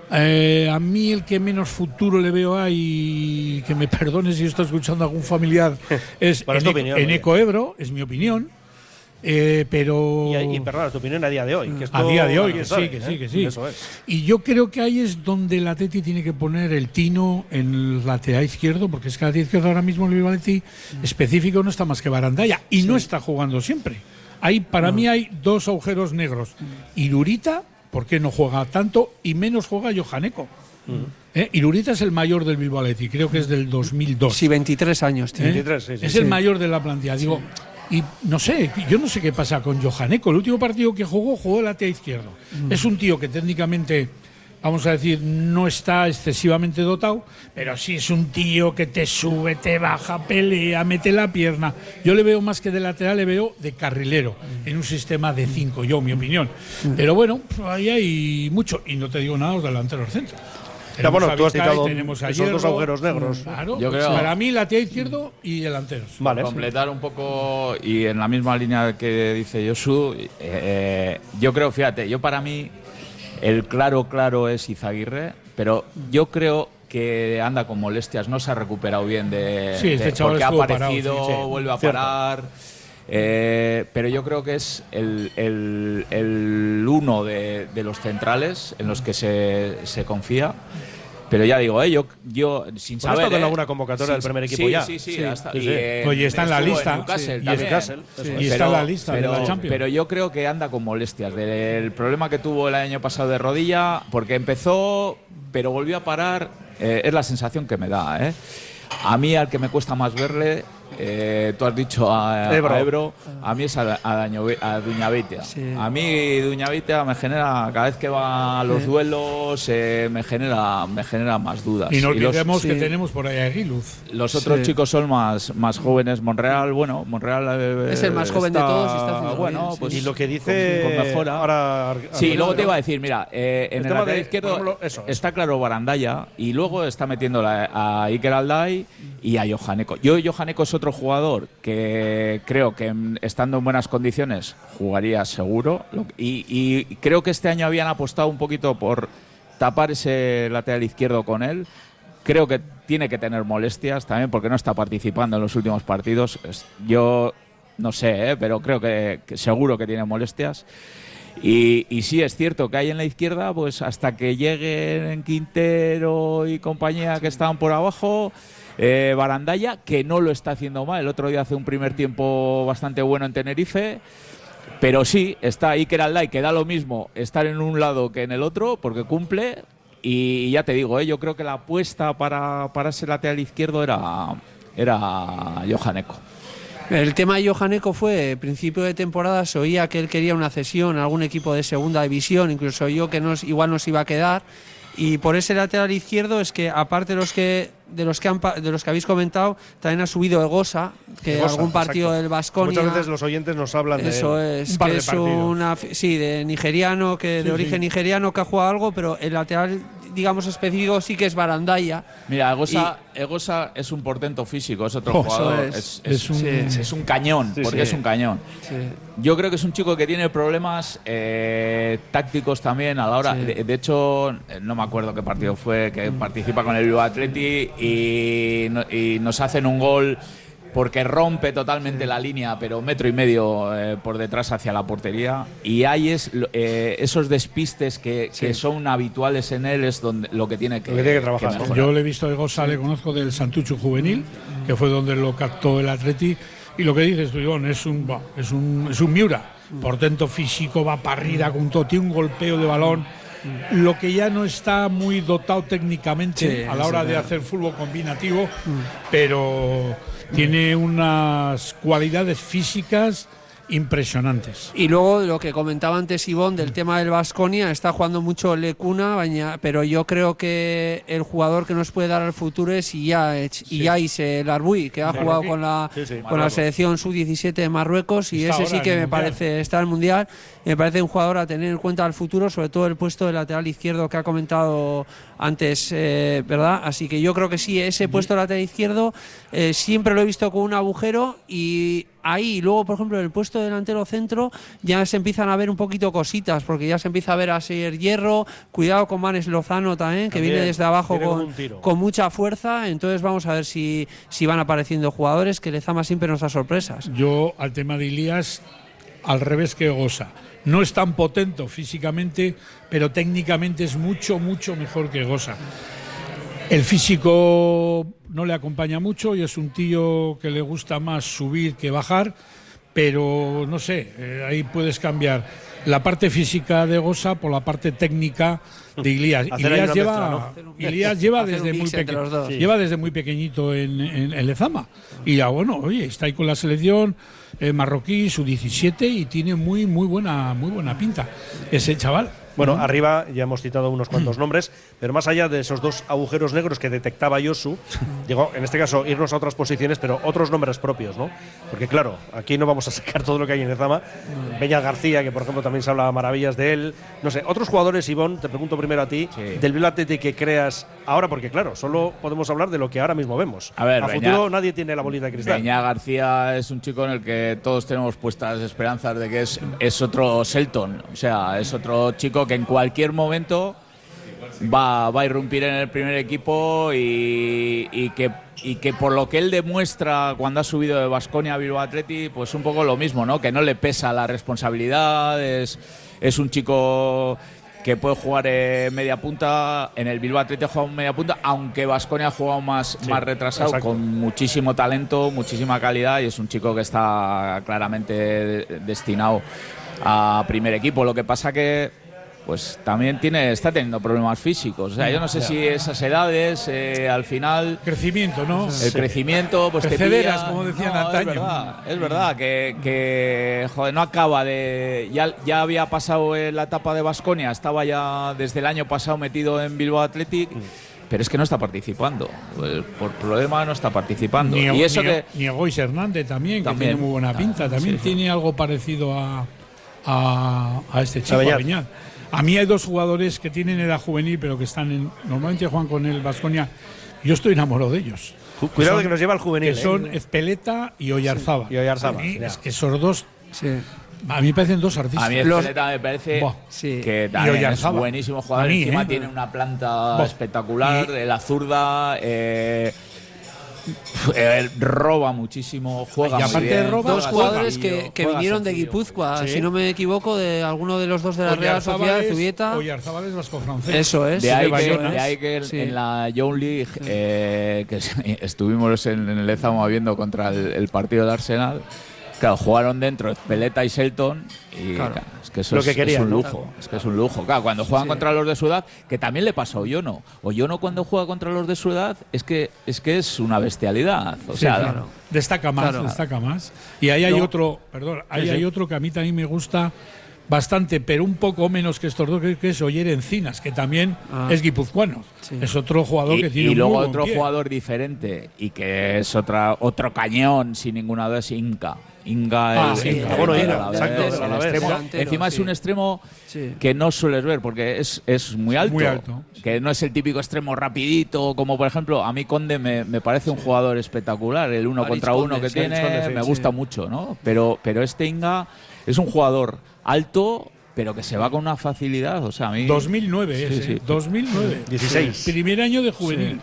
Eh, a mí el que menos futuro le veo ahí, que me perdone si estoy escuchando a algún familiar, es bueno, en, opinión, Eneco Ebro, es mi opinión. Eh, pero y, y perdona, tu opinión a día de hoy. Que esto, a día de hoy, que sabe, sí, que ¿eh? sí, que sí. Eso es. Y yo creo que ahí es donde el Atleti tiene que poner el tino en el lateral izquierdo, porque es que el lateral izquierdo ahora mismo en el Atleti mm. específico no está más que Barandalla y sí. no está jugando siempre. Ahí, para no. mí hay dos agujeros negros. Mm. Irurita, ¿por qué no juega tanto? Y menos juega Johaneko. Mm. ¿Eh? Irurita es el mayor del Bilbao Athletic, creo que es del dos mil dos. Sí, veintitrés años tiene. ¿Eh? veintitrés, sí, sí, es sí. el mayor de la plantilla. Digo, y no sé, yo no sé qué pasa con Johaneko. El último partido que jugó, jugó el lateral izquierdo. Mm. Es un tío que técnicamente, vamos a decir, no está excesivamente dotado, pero sí es un tío que te sube, te baja, pelea, mete la pierna. Yo le veo más que de lateral, le veo de carrilero, mm. en un sistema de cinco, yo, mi opinión. Mm. Pero bueno, ahí hay mucho. Y no te digo nada de los delanteros centros. Ya, bueno, tú has citado esos Hierro, dos agujeros negros. Claro, yo creo, para mí lateral izquierdo y delanteros. Vale, completar sí. un poco y en la misma línea que dice Josu, eh, yo creo, fíjate, yo para mí el claro claro es Izaguirre, pero yo creo que anda con molestias, no se ha recuperado bien de, sí, este de porque ha aparecido, parado, sí, sí. vuelve a Cierto. parar. Eh, pero yo creo que es el, el, el uno de, de los centrales en los que se, se confía. Pero ya digo, eh, yo, yo sin Por saber. Esto con eh, alguna convocatoria sí, del primer equipo sí, ya. Sí, sí, sí. hasta, sí, y, sí. eh, Oye, está en la lista. Newcastle, Sí, también. y Newcastle, sí. Y está en la lista pero, de la Champions. Pero yo creo que anda con molestias. Del problema que tuvo el año pasado de rodilla, porque empezó, pero volvió a parar. Eh, es la sensación que me da, ¿eh? A mí, al que me cuesta más verle. Eh, tú has dicho a, Ebro. a Ebro, a mí es a, a, Daño, a Duñavitea. Sí. A mí Duñavitea me genera, cada vez que va a los sí. duelos, eh, me genera me genera más dudas. Y no y los, olvidemos sí. que tenemos por ahí a Aguiluz. Los otros sí. chicos son más, más jóvenes. Monreal, bueno, Monreal eh, es el más joven está, de todos y está haciendo bueno, bien, sí. pues y lo que dice con, con mejora. Ahora, Sí, luego te iba a decir, mira, eh, en el, el lateral de, izquierdo ejemplo, eso, está claro Barandalla y luego está metiendo la, a Iker Alday y a Johaneko. Yo Johaneko es otro jugador que creo que estando en buenas condiciones jugaría seguro y, y creo que este año habían apostado un poquito por tapar ese lateral izquierdo con él. Creo que tiene que tener molestias también porque no está participando en los últimos partidos. Yo no sé, ¿eh? pero creo que, que seguro que tiene molestias. Y, y sí es cierto que hay en la izquierda, pues hasta que lleguen Quintero y compañía que estaban por abajo, eh, Barandalla, que no lo está haciendo mal. El otro día hace un primer tiempo bastante bueno en Tenerife. Pero sí, está Iker Alday, que da lo mismo estar en un lado que en el otro, porque cumple. Y ya te digo, ¿eh? yo creo que la apuesta para, para ese lateral izquierdo era, era Johaneko. El tema de Johaneko fue, principio de temporada se oía que él quería una cesión a algún equipo de segunda división, incluso yo que nos, igual nos iba a quedar. Y por ese lateral izquierdo es que, aparte de los que de los que han, de los que habéis comentado, también ha subido Egosa, que Egosa, algún partido exacto. del Baskonia. Muchas veces los oyentes nos hablan de eso es, un par que de es partidos. una sí de nigeriano, que Sí, de origen sí. nigeriano que ha jugado algo, pero el lateral, digamos específico, sí que es Barandalla. Mira, Egosa, y, Egosa es un portento físico, es otro oh, jugador. Es, es, es, es, un, sí. es un cañón, Sí, porque sí. es un cañón. Sí. Yo creo que es un chico que tiene problemas eh, tácticos también a la hora. Sí. De, de hecho, no me acuerdo qué partido fue, que participa con el Bilbao Athletic y, no, y nos hacen un gol porque rompe totalmente la línea, pero metro y medio eh, por detrás hacia la portería. Y hay es, eh, esos despistes que, Sí. que son habituales en él, es donde lo que tiene que, Lo que tiene que trabajar, que ¿no? mejorar. Yo le he visto a Egosa, le conozco del Santucho Juvenil, que fue donde lo captó el Atleti. Y lo que dices tú, Ivón, es un, bah, es un, es un Miura. Portento físico, va para arriba, con todo, tiene un golpeo de balón. Lo que ya no está muy dotado técnicamente Sí, a la hora sí, de claro. hacer fútbol combinativo, pero tiene unas cualidades físicas impresionantes. Y luego lo que comentaba antes Ivón del tema del Baskonia, está jugando mucho Lecuna, baina, pero yo creo que el jugador que nos puede dar al futuro es Iaiz, Sí. Iaiz el Arbuy, que ha Sí. jugado con la Sí, sí. con la selección sub diecisiete de Marruecos, y Está ese ahora sí en que el me Mundial. parece, está en el Mundial, me parece un jugador a tener en cuenta al futuro, sobre todo el puesto de lateral izquierdo que ha comentado antes, eh, ¿verdad? Así que yo creo que sí, ese puesto de lateral izquierdo eh, siempre lo he visto con un agujero, y ahí, luego por ejemplo en el puesto delantero centro ya se empiezan a ver un poquito cositas, porque ya se empieza a ver a Ser Hierro, cuidado con Manes Lozano también, que También, viene desde abajo viene con, con un tiro. con mucha fuerza, entonces vamos a ver si, si van apareciendo jugadores, que Lezama siempre nos da sorpresas. Yo al tema de Ilías, al revés que Gosa. No es tan potente físicamente, pero técnicamente es mucho, mucho mejor que Gosa. El físico no le acompaña mucho y es un tío que le gusta más subir que bajar, pero no sé, eh, ahí puedes cambiar la parte física de Gosa por la parte técnica de Ilías. Hacer ahí Ilías una lleva, mezcla, ¿no? Ilías lleva Hacer desde un muy mix entre pequeño, los dos. Sí. lleva desde muy pequeñito en, en, en Lezama. Y ya bueno, oye, está ahí con la selección eh, marroquí, su diecisiete, y tiene muy muy buena muy buena pinta ese chaval. Bueno, arriba ya hemos citado unos cuantos nombres, pero más allá de esos dos agujeros negros que detectaba Josu, digo, en este caso, irnos a otras posiciones, pero otros nombres propios, ¿no? Porque claro, aquí no vamos a sacar todo lo que hay en Lezama. Beñat García, que por ejemplo también se habla maravillas de él. No sé, otros jugadores, Ivón, te pregunto primero a ti, Sí. del Bilbao Athletic que creas ahora, porque claro, solo podemos hablar de lo que ahora mismo vemos. A ver, a Beñat- futuro nadie tiene la bolita de cristal. Beñat García es un chico en el que todos tenemos puestas esperanzas de que es, es otro Selton. O sea, es otro chico que en cualquier momento va, va a irrumpir en el primer equipo y, y que y que por lo que él demuestra cuando ha subido de Baskonia a Bilbao Athletic, pues un poco lo mismo, ¿no? Que no le pesa la responsabilidad, es, es un chico que puede jugar eh, media punta. En el Bilbao Athletic juega media punta, aunque Baskonia ha jugado más, Sí, más retrasado, exacto. con muchísimo talento, muchísima calidad, y es un chico que está claramente de- destinado a primer equipo. Lo que pasa que pues también tiene está teniendo problemas físicos. O sea, yo no sé si esas edades eh, al final Crecimiento, ¿no? el crecimiento pues te Percederas, pilla. como decían No, antaño. Es verdad, es verdad que, que joder, no acaba de ya, ya había pasado en la etapa de Baskonia, estaba ya desde el año pasado metido en Bilbao Athletic. Pero es que no está participando. Pues, por problema no está participando. Ni, y eso ni, que ni Egois Hernández también, También. que tiene muy buena pinta. Ah, También sí, sí. tiene algo parecido a, a, a este chico, A a Beñat. Beñat. A mí hay dos jugadores que tienen edad juvenil, pero que están en, normalmente juegan con el Baskonia. Yo estoy enamorado de ellos. Cu- Cuidado son- que nos lleva al juvenil. Que ¿eh? son Ezpeleta y Oyarzábal. Y Oyarzábal, A mí ya. es que esos dos, Sí. a mí me parecen dos artistas. a mí Los- Ezpeleta me parece Buah. Sí. que Y también es Oyarzábal. buenísimo jugador. A mí, Encima ¿eh? tiene una planta Buah. espectacular, Y- de la zurda. Eh, eh, roba muchísimo, juega Y aparte muy bien, de roba, Dos juega jugadores sencillo, que, que juega vinieron de sencillo. Guipúzcoa, Sí. si no me equivoco, de alguno de los dos de la Real Oyarzábal Sociedad, es- Zubieta. Oyarzábal es vasco-francés. Eso es. De ahí, eso que, es. de ahí que Sí. en la Young League, eh, que estuvimos en, en el Ezama viendo contra el, el partido del Arsenal, claro, jugaron dentro Ezpeleta y Selton y Claro. claro, es que eso Lo es, que querían, es un ¿no? lujo, es que es un lujo. Claro, cuando juegan Sí. contra los de su edad, que también le pasa a Oyono. Oyono cuando juega contra los de su edad es que es que es una bestialidad. O Sí, sea, claro. Destaca más, Claro. destaca más. Y ahí hay No. otro, perdón, ahí Sí, sí. hay otro que a mí también me gusta bastante, pero un poco menos que estos dos, que que es Oyer Encinas, que también Ah. es guipuzcoano. Sí. Es otro jugador y, que tiene y un luego muy buen otro pie. jugador diferente y que es otra otro cañón sin ninguna duda es Inca. Inca Ah, el, sí, el- Inca. el- Bueno, el- Inca, el- exacto, el- del el Alavés. extremo. Delantero, Encima es sí. un extremo Sí. que no sueles ver porque es, es muy alto, Muy alto. que no es el típico extremo rapidito como por ejemplo a mí Conde me, me parece un jugador espectacular, el uno Aritz contra Conde, uno que sí, tiene Aritz Conde, sí, me sí. gusta mucho, ¿no? Pero pero este Inga es un jugador alto pero que se va con una facilidad, o sea, a mí dos mil nueve Sí, es, sí. ¿eh? dos mil nueve. dieciséis. Primer año de juvenil.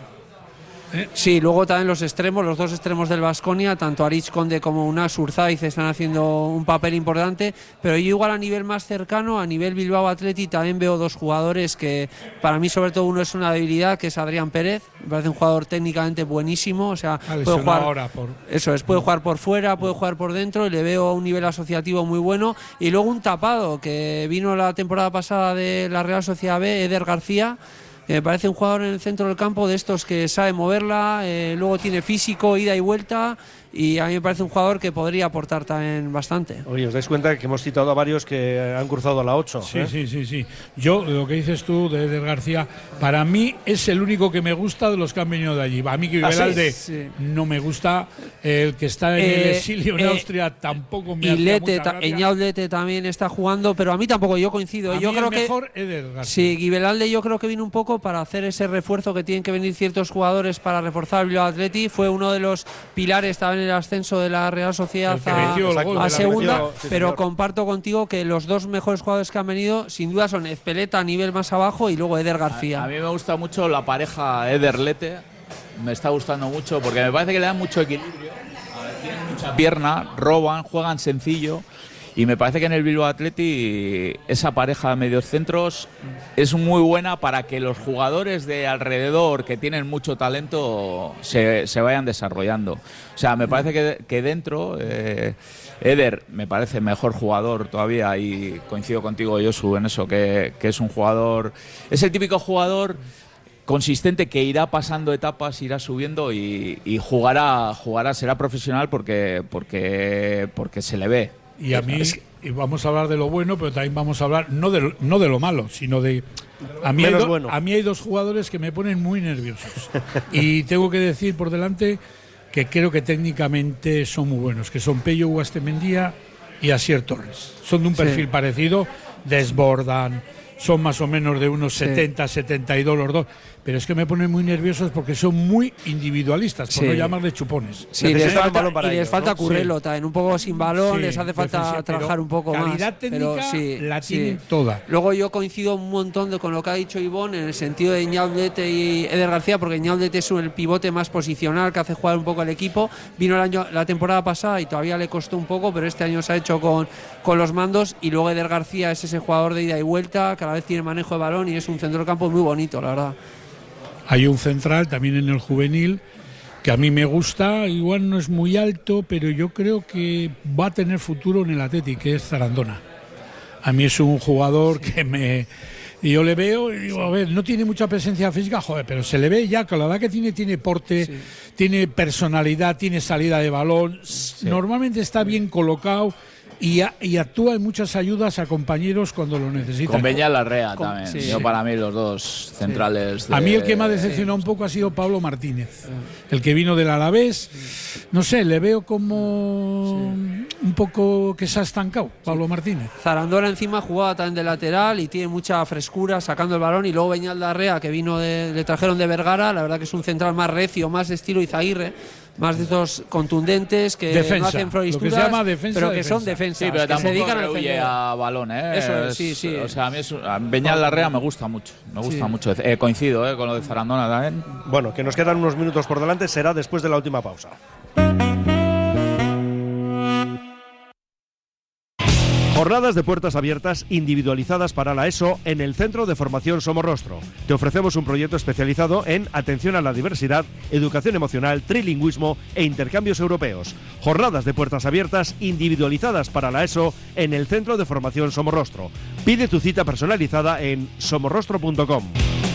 Sí, luego también los extremos, los dos extremos del Baskonia, tanto Aritz Conde como Unas Urzaiz están haciendo un papel importante, pero yo igual a nivel más cercano, a nivel Bilbao Athletic, también veo dos jugadores que para mí sobre todo uno es una debilidad, que es Adrián Pérez, me parece un jugador técnicamente buenísimo, o sea, Ha puede lesionado jugar, ahora por eso es, puede jugar por fuera, puede jugar por dentro y le veo a un nivel asociativo muy bueno. Y luego un tapado que vino la temporada pasada de la Real Sociedad B, Eder García, que me parece un jugador en el centro del campo de estos que sabe moverla, eh, luego tiene físico, ida y vuelta, y a mí me parece un jugador que podría aportar también bastante. Oye, os dais cuenta que hemos citado a varios que han cruzado a la ocho. Sí, ¿eh? sí, sí, sí. Yo, lo que dices tú de Eder García, para mí es el único que me gusta de los que han venido de allí. A mí que ¿Ah, sí? Vivelalde Sí. no me gusta, el que está en el Eh, exilio en eh, Austria tampoco me Y hace Lete, mucha ta- gracia. Eñaut Lete también está jugando, pero a mí tampoco, yo coincido. A yo mí creo el que mejor Eder García. sí, Guibelalde yo creo que vino un poco para hacer ese refuerzo que tienen que venir ciertos jugadores para reforzar el Bilbao Athletic. Fue uno de los pilares también el ascenso de la Real Sociedad que a, metió el gol, a el segunda, metió, sí, pero señor. comparto contigo que los dos mejores jugadores que han venido sin duda son Ezpeleta a nivel más abajo y luego Eder García. A, a mí me gusta mucho la pareja Eder-Lete, me está gustando mucho porque me parece que le dan mucho equilibrio, tienen mucha pierna, roban, juegan sencillo. Y me parece que en el Bilbao Athletic esa pareja de medios centros es muy buena para que los jugadores de alrededor que tienen mucho talento se, se vayan desarrollando. O sea, me parece que, que dentro eh, Eder me parece mejor jugador todavía y coincido contigo, Josu, en eso, que, que es un jugador... Es el típico jugador consistente que irá pasando etapas, irá subiendo y, y jugará, jugará, será profesional porque, porque, porque se le ve. Y a mí, y vamos a hablar de lo bueno, pero también vamos a hablar no de lo, no de lo malo, sino de... A mí, hay do, bueno. a mí hay dos jugadores que me ponen muy nerviosos. Y tengo que decir por delante que creo que técnicamente son muy buenos, que son Pello Guastemendía y Asier Torres. Son de un perfil sí. parecido, desbordan, son más o menos de unos sí. setenta, setenta y dos los dos. Pero es que me ponen muy nerviosos porque son muy individualistas, por sí. no llamarle chupones. Sí, les falta, y les ellos, falta ¿no? Currelo sí. también, un poco sin balón, sí, les hace falta defensa, trabajar un poco calidad más. Calidad técnica pero sí, la tienen sí. toda. Luego yo coincido un montón de, con lo que ha dicho Ivonne en el sentido de Ñaudete y Eder García, porque Ñaudete es el pivote más posicional que hace jugar un poco al equipo. Vino el año, la temporada pasada y todavía le costó un poco, pero este año se ha hecho con, con los mandos. Y luego Eder García es ese jugador de ida y vuelta, cada vez tiene manejo de balón y es un centro del campo muy bonito, la verdad. Hay un central también en el juvenil que a mí me gusta, igual no es muy alto, pero yo creo que va a tener futuro en el Athletic, que es Zarandona. A mí es un jugador sí. que me... Y yo le veo y digo, a ver, no tiene mucha presencia física, joder, pero se le ve ya, con la edad que tiene, tiene porte, sí. tiene personalidad, tiene salida de balón, sí. normalmente está bien colocado. Y, a, y actúa en muchas ayudas a compañeros cuando lo necesitan. Con Beñat Larrea Con, también. Sí. Yo para mí los dos centrales. Sí. De, a mí el que me ha decepcionado sí. un poco ha sido Pablo Martínez, sí. el que vino del Alavés. Sí. No sé, le veo como sí. un poco que se ha estancado, Pablo sí. Martínez. Zarandona encima jugaba también de lateral y tiene mucha frescura sacando el balón. Y luego Beñat Larrea, que vino de, le trajeron de Vergara, la verdad que es un central más recio, más de estilo Izaguirre. Más de esos contundentes que defensa, no hacen floristuras, lo que se llama defensa, pero que defensa. son defensas. Sí, pero que tampoco se dedican a huye a balón, ¿eh? Eso es, sí, sí. O sea, a mí es, a Beñat Larrea me gusta mucho, me gusta sí. mucho. Eh, coincido eh, con lo de Zarandona también. Bueno, que nos quedan unos minutos por delante, será después de la última pausa. Jornadas de puertas abiertas individualizadas para la ESO en el Centro de Formación Somorrostro. Te ofrecemos un proyecto especializado en atención a la diversidad, educación emocional, trilingüismo e intercambios europeos. Jornadas de puertas abiertas individualizadas para la ESO en el Centro de Formación Somorrostro. Pide tu cita personalizada en somorrostro punto com.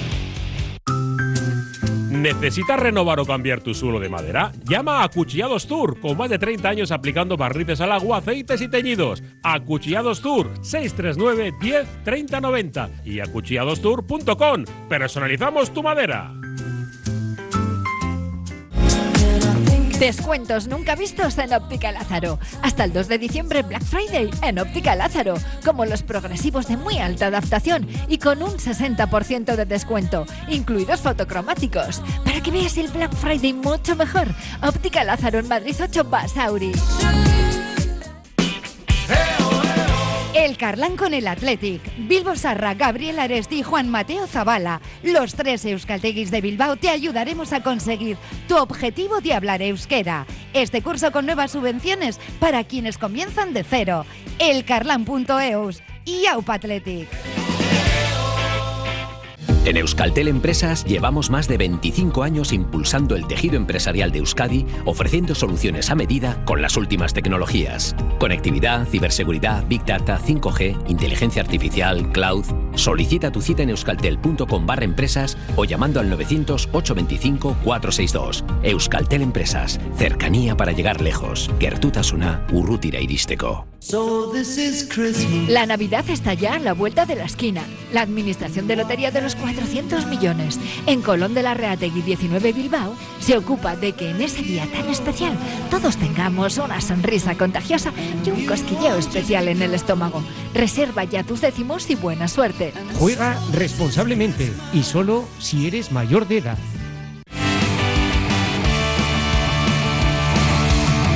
¿Necesitas renovar o cambiar tu suelo de madera? Llama a Acuchillados Tour, con más de treinta años aplicando barnices al agua, aceites y teñidos. Acuchillados Tour, seis tres nueve, diez, treinta, noventa y acuchillados tour punto com. Personalizamos tu madera. Descuentos nunca vistos en Óptica Lázaro. Hasta el dos de diciembre Black Friday en Óptica Lázaro. Como los progresivos de muy alta adaptación y con un sesenta por ciento de descuento, incluidos fotocromáticos. Para que veas el Black Friday mucho mejor. Óptica Lázaro en Madrid ocho Basauri. El Carlán con el Athletic. Bilbo Sarra, Gabriel Aresti y Juan Mateo Zabala. Los tres euskalteguis de Bilbao te ayudaremos a conseguir tu objetivo de hablar euskera. Este curso con nuevas subvenciones para quienes comienzan de cero. elcarlan punto eus y Aupa Athletic. En Euskaltel Empresas llevamos más de veinticinco años impulsando el tejido empresarial de Euskadi, ofreciendo soluciones a medida con las últimas tecnologías. Conectividad, ciberseguridad, Big Data, cinco G, inteligencia artificial, cloud. Solicita tu cita en euskaltel punto com barra empresas o llamando al novecientos, ochocientos veinticinco, cuatrocientos sesenta y dos. Euskaltel Empresas. Cercanía para llegar lejos. Gertutasuna, urrutira iristeko. La Navidad está ya a la vuelta de la esquina. La Administración de Lotería de los cuatrocientos millones en Colón de la Reategui diecinueve Bilbao se ocupa de que en ese día tan especial todos tengamos una sonrisa contagiosa y un cosquilleo especial en el estómago. Reserva ya tus décimos y buena suerte. Juega responsablemente y solo si eres mayor de edad.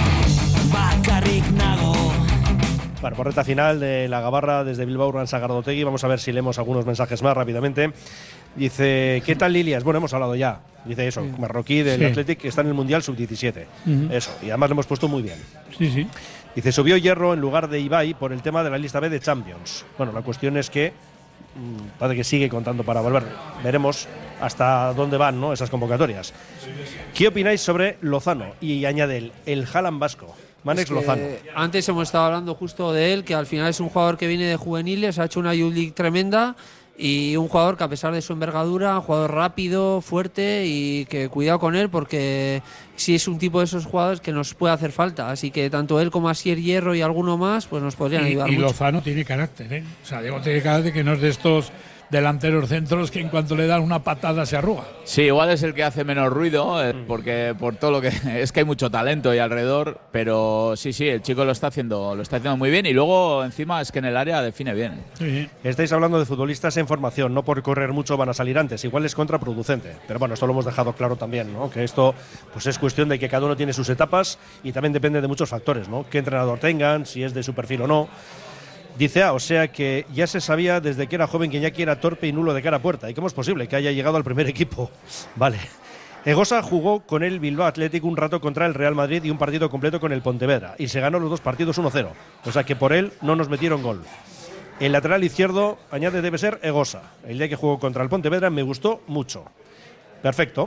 Bueno, por recta final de la Gabarra desde Bilbao, Urban Sagardotegui. Vamos a ver si leemos algunos mensajes más rápidamente. Dice, ¿qué tal Lilias? Bueno, hemos hablado ya. Dice eso, sí. Marroquí del sí. Athletic que está en el Mundial sub diecisiete. Uh-huh. Eso, y además lo hemos puesto muy bien. Sí, sí. Dice, subió Hierro en lugar de Ibai por el tema de la lista B de Champions. Bueno, la cuestión es que mmm, parece que sigue contando para volver. Veremos hasta dónde van, ¿no?, esas convocatorias. ¿Qué opináis sobre Lozano? Y añade él, el Haaland vasco. Manex Lozano. Antes hemos estado hablando justo de él, que al final es un jugador que viene de juveniles, ha hecho una Youth League tremenda y un jugador que a pesar de su envergadura, un jugador rápido, fuerte y que cuidado con él porque sí es un tipo de esos jugadores que nos puede hacer falta. Así que tanto él como Asier Hierro y alguno más pues nos podrían y, ayudar y mucho. Lozano tiene carácter, ¿eh? O sea, digo, tiene carácter que no es de estos delanteros centros que en cuanto le dan una patada se arruga. Sí, igual es el que hace menos ruido, eh, porque por todo lo que es que hay mucho talento ahí alrededor, pero sí, sí, el chico lo está haciendo, lo está haciendo muy bien y luego encima es que en el área define bien. Sí. Estáis hablando de futbolistas en formación, no por correr mucho van a salir antes, igual es contraproducente, pero bueno, esto lo hemos dejado claro también, ¿no? Que esto pues es cuestión de que cada uno tiene sus etapas y también depende de muchos factores, ¿no? Qué entrenador tengan, si es de su perfil o no. Dice, ah, o sea que ya se sabía desde que era joven que Iñaki era torpe y nulo de cara a puerta. ¿Y cómo es posible que haya llegado al primer equipo? Vale. Egosa jugó con el Bilbao Athletic un rato contra el Real Madrid y un partido completo con el Pontevedra. Y se ganó los dos partidos uno cero. O sea que por él no nos metieron gol. El lateral izquierdo, añade, debe ser Egosa. El día que jugó contra el Pontevedra me gustó mucho. Perfecto.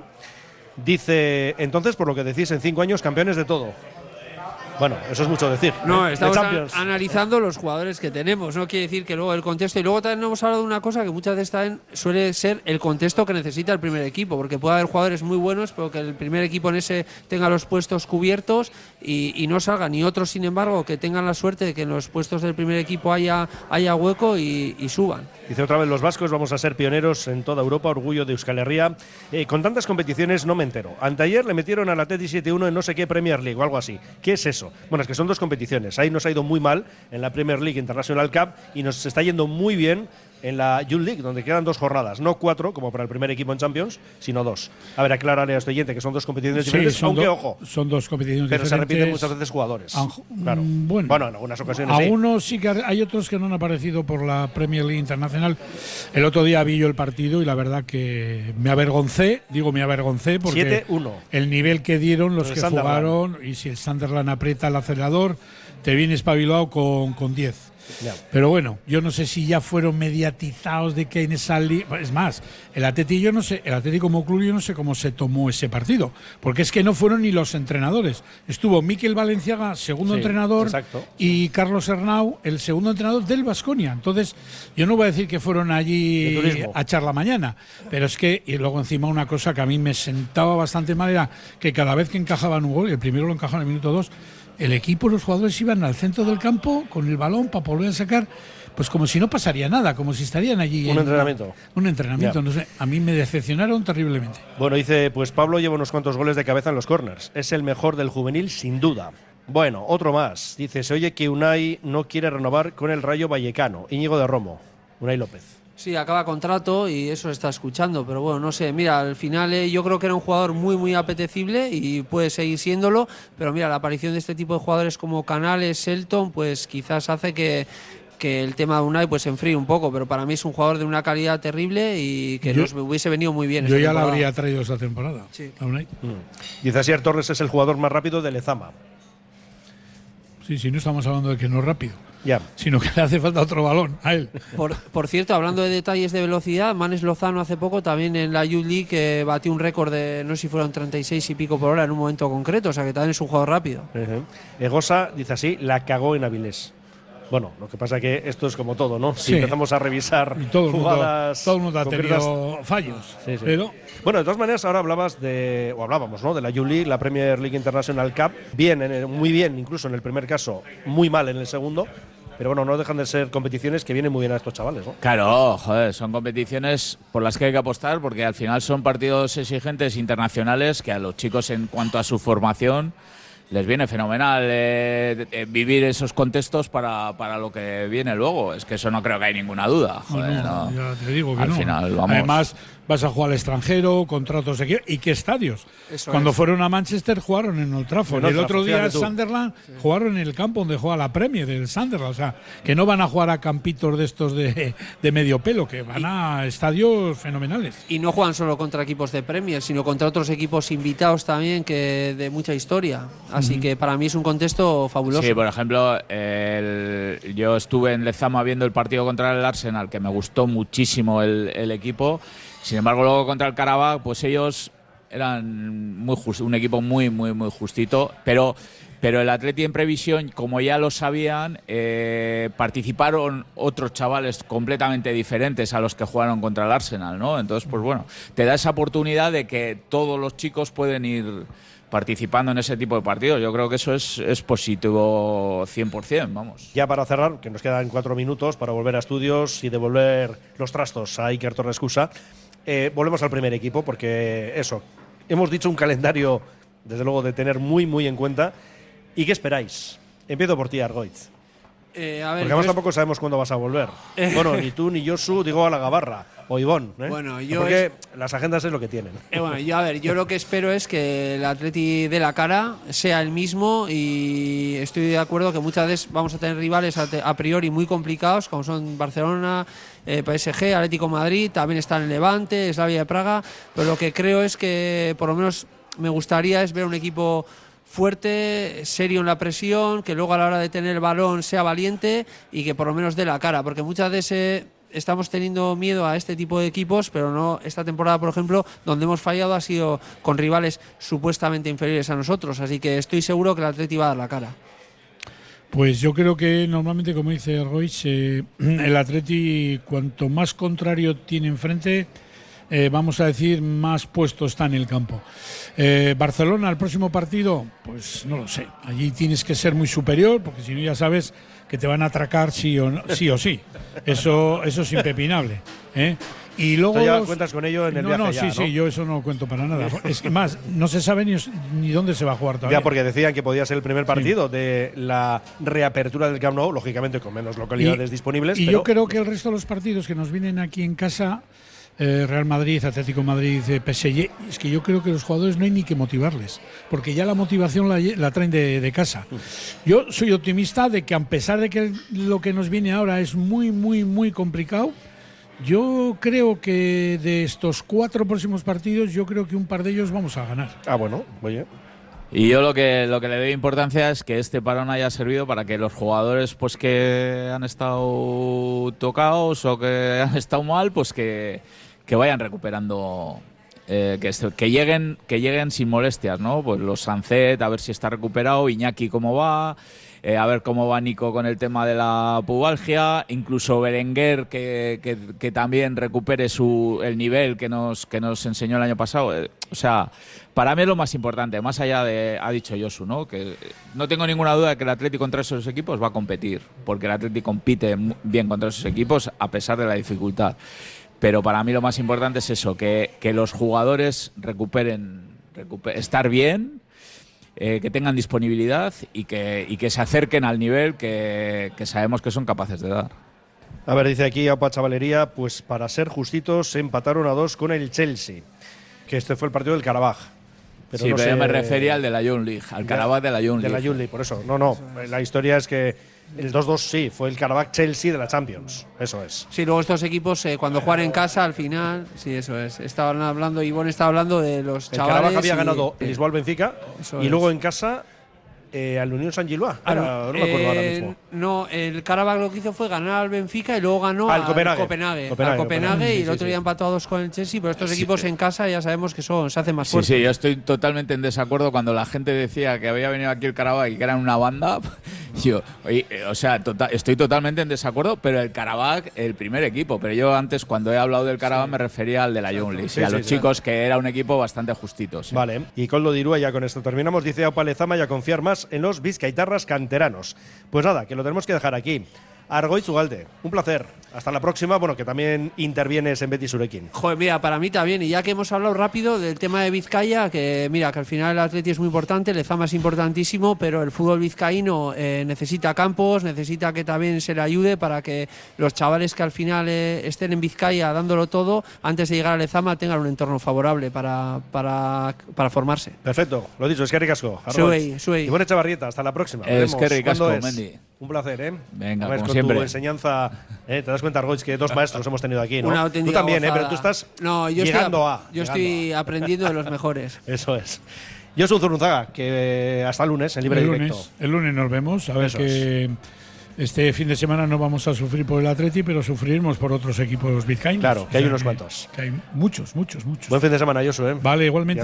Dice, entonces, por lo que decís, en cinco años campeones de todo. Bueno, eso es mucho decir. No, ¿eh? estamos an- analizando los jugadores que tenemos. No quiere decir que luego el contexto. Y luego también hemos hablado de una cosa que muchas veces también suele ser el contexto que necesita el primer equipo. Porque puede haber jugadores muy buenos, pero que el primer equipo en ese tenga los puestos cubiertos y, y no salgan. Y otros, sin embargo, que tengan la suerte de que en los puestos del primer equipo haya, haya hueco y, y suban. Dice otra vez los vascos, vamos a ser pioneros en toda Europa, orgullo de Euskal Herria. Eh, con tantas competiciones no me entero. Anteayer le metieron al Atleti siete uno en no sé qué Premier League o algo así. ¿Qué es eso? Bueno, es que son dos competiciones. Ahí nos ha ido muy mal en la Premier League International Cup y nos está yendo muy bien en la Youth League, donde quedan dos jornadas, no cuatro, como para el primer equipo en Champions, sino dos. A ver, aclárale a este oyente que son dos competiciones sí, diferentes, son aunque, do, ojo, son dos competiciones pero diferentes. se repiten muchas veces jugadores. Anj- claro. Bueno, bueno, en algunas ocasiones algunos sí. sí que hay otros que no han aparecido por la Premier League Internacional. El otro día vi yo el partido y la verdad que me avergoncé, digo me avergoncé porque siete uno. El nivel que dieron los el que Sunderland. jugaron, y si el Sunderland aprieta el acelerador, te viene espabilado con, con diez. Ya. Pero bueno, yo no sé si ya fueron mediatizados de que en esa liga. Es más, el Atleti, yo no sé, el Atleti como club, yo no sé cómo se tomó ese partido, porque es que no fueron ni los entrenadores. Estuvo Mikel Valenciaga, segundo sí, entrenador, exacto. y Carlos Hernau, el segundo entrenador del Baskonia. Entonces, yo no voy a decir que fueron allí a echar la mañana, pero es que, y luego encima una cosa que a mí me sentaba bastante mal era que cada vez que encajaban un gol, el primero lo encajaban en el minuto dos, el equipo, los jugadores iban al centro del campo con el balón para volver a sacar, pues como si no pasaría nada, como si estarían allí. Un en entrenamiento. Un entrenamiento, Ya. no sé. A mí me decepcionaron terriblemente. Bueno, dice, pues Pablo lleva unos cuantos goles de cabeza en los corners. Es el mejor del juvenil, sin duda. Bueno, otro más. Dice, se oye que Unai no quiere renovar con el Rayo Vallecano. Íñigo de Romo. Unai López. Sí, acaba contrato y eso se está escuchando, pero bueno, no sé, mira, al final eh, yo creo que era un jugador muy, muy apetecible y puede seguir siéndolo, pero mira, la aparición de este tipo de jugadores como Canales, Selton, pues quizás hace que, que el tema de Unai pues se enfríe un poco, pero para mí es un jugador de una calidad terrible y que yo, nos hubiese venido muy bien. Yo ya lo habría traído esta temporada. Sí. A Unai. Mm. Dice, Asier Torres es el jugador más rápido de Lezama. Sí, sí, no estamos hablando de que no es rápido. Ya. Sino que le hace falta otro balón a él. Por, por cierto, hablando de detalles de velocidad, Manes Lozano hace poco también en la Youth League que batió un récord de, no sé si fueron treinta y seis y pico por hora en un momento concreto, o sea que también es un jugador rápido. Uh-huh. Egosa, dice así, la cagó en Avilés. Bueno, lo que pasa que esto es como todo, ¿no? Si sí. empezamos a revisar y todo jugadas... Mundo, todo el mundo ha concretas, tenido fallos. Sí, sí. Pero... Bueno, de todas maneras, ahora hablabas de, o hablábamos, ¿no? De la Youth League, la Premier League International Cup. Bien, en el, muy bien, incluso en el primer caso, muy mal en el segundo. Pero bueno, no dejan de ser competiciones que vienen muy bien a estos chavales, ¿no? Claro, joder, son competiciones por las que hay que apostar porque al final son partidos exigentes internacionales que a los chicos en cuanto a su formación les viene fenomenal eh, eh, vivir esos contextos para, para lo que viene luego. Es que eso no creo que hay ninguna duda. Joder, no, no, no. Ya te digo que al no. final, vamos. Además, vas a jugar al extranjero, contra otros equipos, y qué estadios. Eso Cuando es. fueron a Manchester jugaron en Old Trafford, En el Old otro Trafford, día fíjate tú. Sunderland jugaron en el campo donde juega la Premier del Sunderland, o sea, que no van a jugar a campitos de estos de, de medio pelo, que van a estadios fenomenales. Y no juegan solo contra equipos de Premier, sino contra otros equipos invitados también, que de mucha historia. Así Ujú. que para mí es un contexto fabuloso. Sí, por ejemplo, el- yo estuve en Lezama viendo el partido contra el Arsenal, que me gustó muchísimo el, el equipo. Sin embargo, luego contra el Karabakh, pues ellos eran muy just- un equipo muy, muy, muy justito, pero pero el Atleti en previsión, como ya lo sabían, eh, participaron otros chavales completamente diferentes a los que jugaron contra el Arsenal, ¿no? Entonces, pues bueno, te da esa oportunidad de que todos los chicos pueden ir participando en ese tipo de partidos. Yo creo que eso es, es positivo cien por ciento, vamos. Ya para cerrar, que nos quedan cuatro minutos para volver a estudios y devolver los trastos a Iker Torres Cusa, eh, volvemos al primer equipo, porque eso, hemos dicho un calendario, desde luego, de tener muy, muy en cuenta. ¿Y qué esperáis? Empiezo por ti, Argoiz. Eh, a ver, Porque además yo es- tampoco sabemos cuándo vas a volver. Bueno, ni tú, ni Josu, digo a la Gabarra, o Ivón. ¿eh? Bueno, yo Porque es- las agendas es lo que tienen. Eh, bueno, yo, a ver, yo lo que espero es que el Atleti de la cara sea el mismo, y estoy de acuerdo que muchas veces vamos a tener rivales a, a priori muy complicados, como son Barcelona, eh, P S G, Atlético de Madrid, también está el Levante, Slavia de Praga, pero lo que creo es que por lo menos me gustaría es ver un equipo fuerte, serio en la presión, que luego a la hora de tener el balón sea valiente y que por lo menos dé la cara, porque muchas veces eh, estamos teniendo miedo a este tipo de equipos, pero no esta temporada, por ejemplo, donde hemos fallado ha sido con rivales supuestamente inferiores a nosotros, así que estoy seguro que el Atleti va a dar la cara. Pues yo creo que normalmente, como dice Argoiz, eh, el Atleti, cuanto más contrario tiene enfrente, eh, vamos a decir, más puesto está en el campo. Eh, Barcelona, el próximo partido, pues no lo sé. Allí tienes que ser muy superior, porque si no ya sabes que te van a atracar sí o, no, sí, o sí. Eso, eso es impepinable, ¿eh? Y luego Esto ya cuentas con ello en el no, viaje no, ya, sí, ¿no? sí, yo eso no lo cuento para nada. Es que más, no se sabe ni, ni dónde se va a jugar todavía. Ya, porque decían que podía ser el primer partido de la reapertura del Camp Nou, lógicamente con menos localidades Y- disponibles. Y pero yo creo que el resto de los partidos que nos vienen aquí en casa, eh, Real Madrid, Atlético de Madrid, eh, P S G, es que yo creo que los jugadores no hay ni que motivarles, porque ya la motivación la, lle- la traen de, de casa. Yo soy optimista de que, a pesar de que lo que nos viene ahora es muy, muy, muy complicado, yo creo que de estos cuatro próximos partidos, yo creo que un par de ellos vamos a ganar. Ah, bueno, oye. Y yo lo que lo que le doy importancia es que este parón haya servido para que los jugadores, pues que han estado tocados o que han estado mal, pues que, que vayan recuperando, eh, que, est- que lleguen que lleguen sin molestias, ¿no? Pues los Sancet, a ver si está recuperado, Iñaki cómo va, eh, a ver cómo va Nico con el tema de la pubalgia, incluso Berenguer que, que, que también recupere su el nivel que nos que nos enseñó el año pasado. Eh, o sea, para mí es lo más importante, más allá de, ha dicho Josu, ¿no? Que no tengo ninguna duda de que el Atleti contra esos equipos va a competir, porque el Atleti compite mu- bien contra esos equipos a pesar de la dificultad. Pero para mí lo más importante es eso, que, que los jugadores recuperen, recuper- estar bien, eh, que tengan disponibilidad y que, y que se acerquen al nivel que, que sabemos que son capaces de dar. A ver, dice aquí Aupa Chavalería, pues para ser justitos se empataron a dos con el Chelsea, que este fue el partido del Karabaj. Pero sí, no pero sé- yo me refería al de la Young League, al Ya, Karabakh de la Young De League. la Youth League, por eso. No, no, la historia es que el dos dos sí, fue el Karabakh-Chelsea de la Champions, eso es. Sí, luego estos equipos eh, cuando juegan en casa al final, sí, eso es. Estaban hablando, Ivonne estaba hablando de los El chavales. Karabakh había y- ganado eh, el Lisboa-Benfica eso y es. luego en casa eh, al Unión Saint-Gilloise. Ah, no, Ahora, no me acuerdo ahora eh, mismo. No, el Karabakh lo que hizo fue ganar al Benfica y luego ganó Al al Copenhague. Copenhague, Copenhague, al Copenhague, Copenhague, y sí, el otro sí, día sí. empató a dos con el Chelsea, pero estos Sí. equipos en casa ya sabemos que son se hacen más Sí, fuertes. sí, yo estoy totalmente en desacuerdo cuando la gente decía que había venido aquí el Karabakh y que eran una banda. Yo, oye, eh, o sea, tota- estoy totalmente en desacuerdo, pero el Karabakh, el primer equipo. Pero yo antes, cuando he hablado del Karabakh, me refería al de la Young League, Sí, y a sí, los sí. chicos, que era un equipo bastante justito. sí. Vale, y Coldo Dirúa, ya con esto terminamos, dice Aupa Lezama y a confiar más en los vizcaitarras canteranos. Pues nada, que lo tenemos que dejar aquí. Argoitz Ugalde. Un placer. Hasta la próxima. Bueno, que también intervienes en Betis Urequín. Joder, mira, para mí también. Y ya que hemos hablado rápido del tema de Vizcaya, que mira, que al final el Atleti es muy importante, el Lezama es importantísimo, pero el fútbol vizcaíno eh, necesita campos, necesita que también se le ayude para que los chavales que al final eh, estén en Vizcaya dándolo todo, antes de llegar a Lezama tengan un entorno favorable para, para, para formarse. Perfecto. Lo dicho, es que ricasco. Suey, suey. Y buena Chavarrieta. Hasta la próxima. Es que ricasco, es? Mendy. Un placer, ¿eh? Venga, Además, como con siempre. tu enseñanza, ¿eh? Te das cuenta, Argoitz, que dos maestros hemos tenido aquí, ¿no? Una Tú auténtica también, ¿eh? gozada. Pero tú estás no, yo llegando estoy, a. Yo llegando estoy a. aprendiendo de los mejores. Eso es. Yo soy Zurunzaga, que hasta el lunes, en libre el directo. Lunes, el lunes nos vemos. A ver Eso que este fin de semana no vamos a sufrir por el Atleti, pero sufriremos por otros equipos vizcaínos. Claro, que O hay sea unos que, cuantos. Que hay muchos, muchos, muchos. Buen fin de semana, Josu, ¿eh? Vale, igualmente.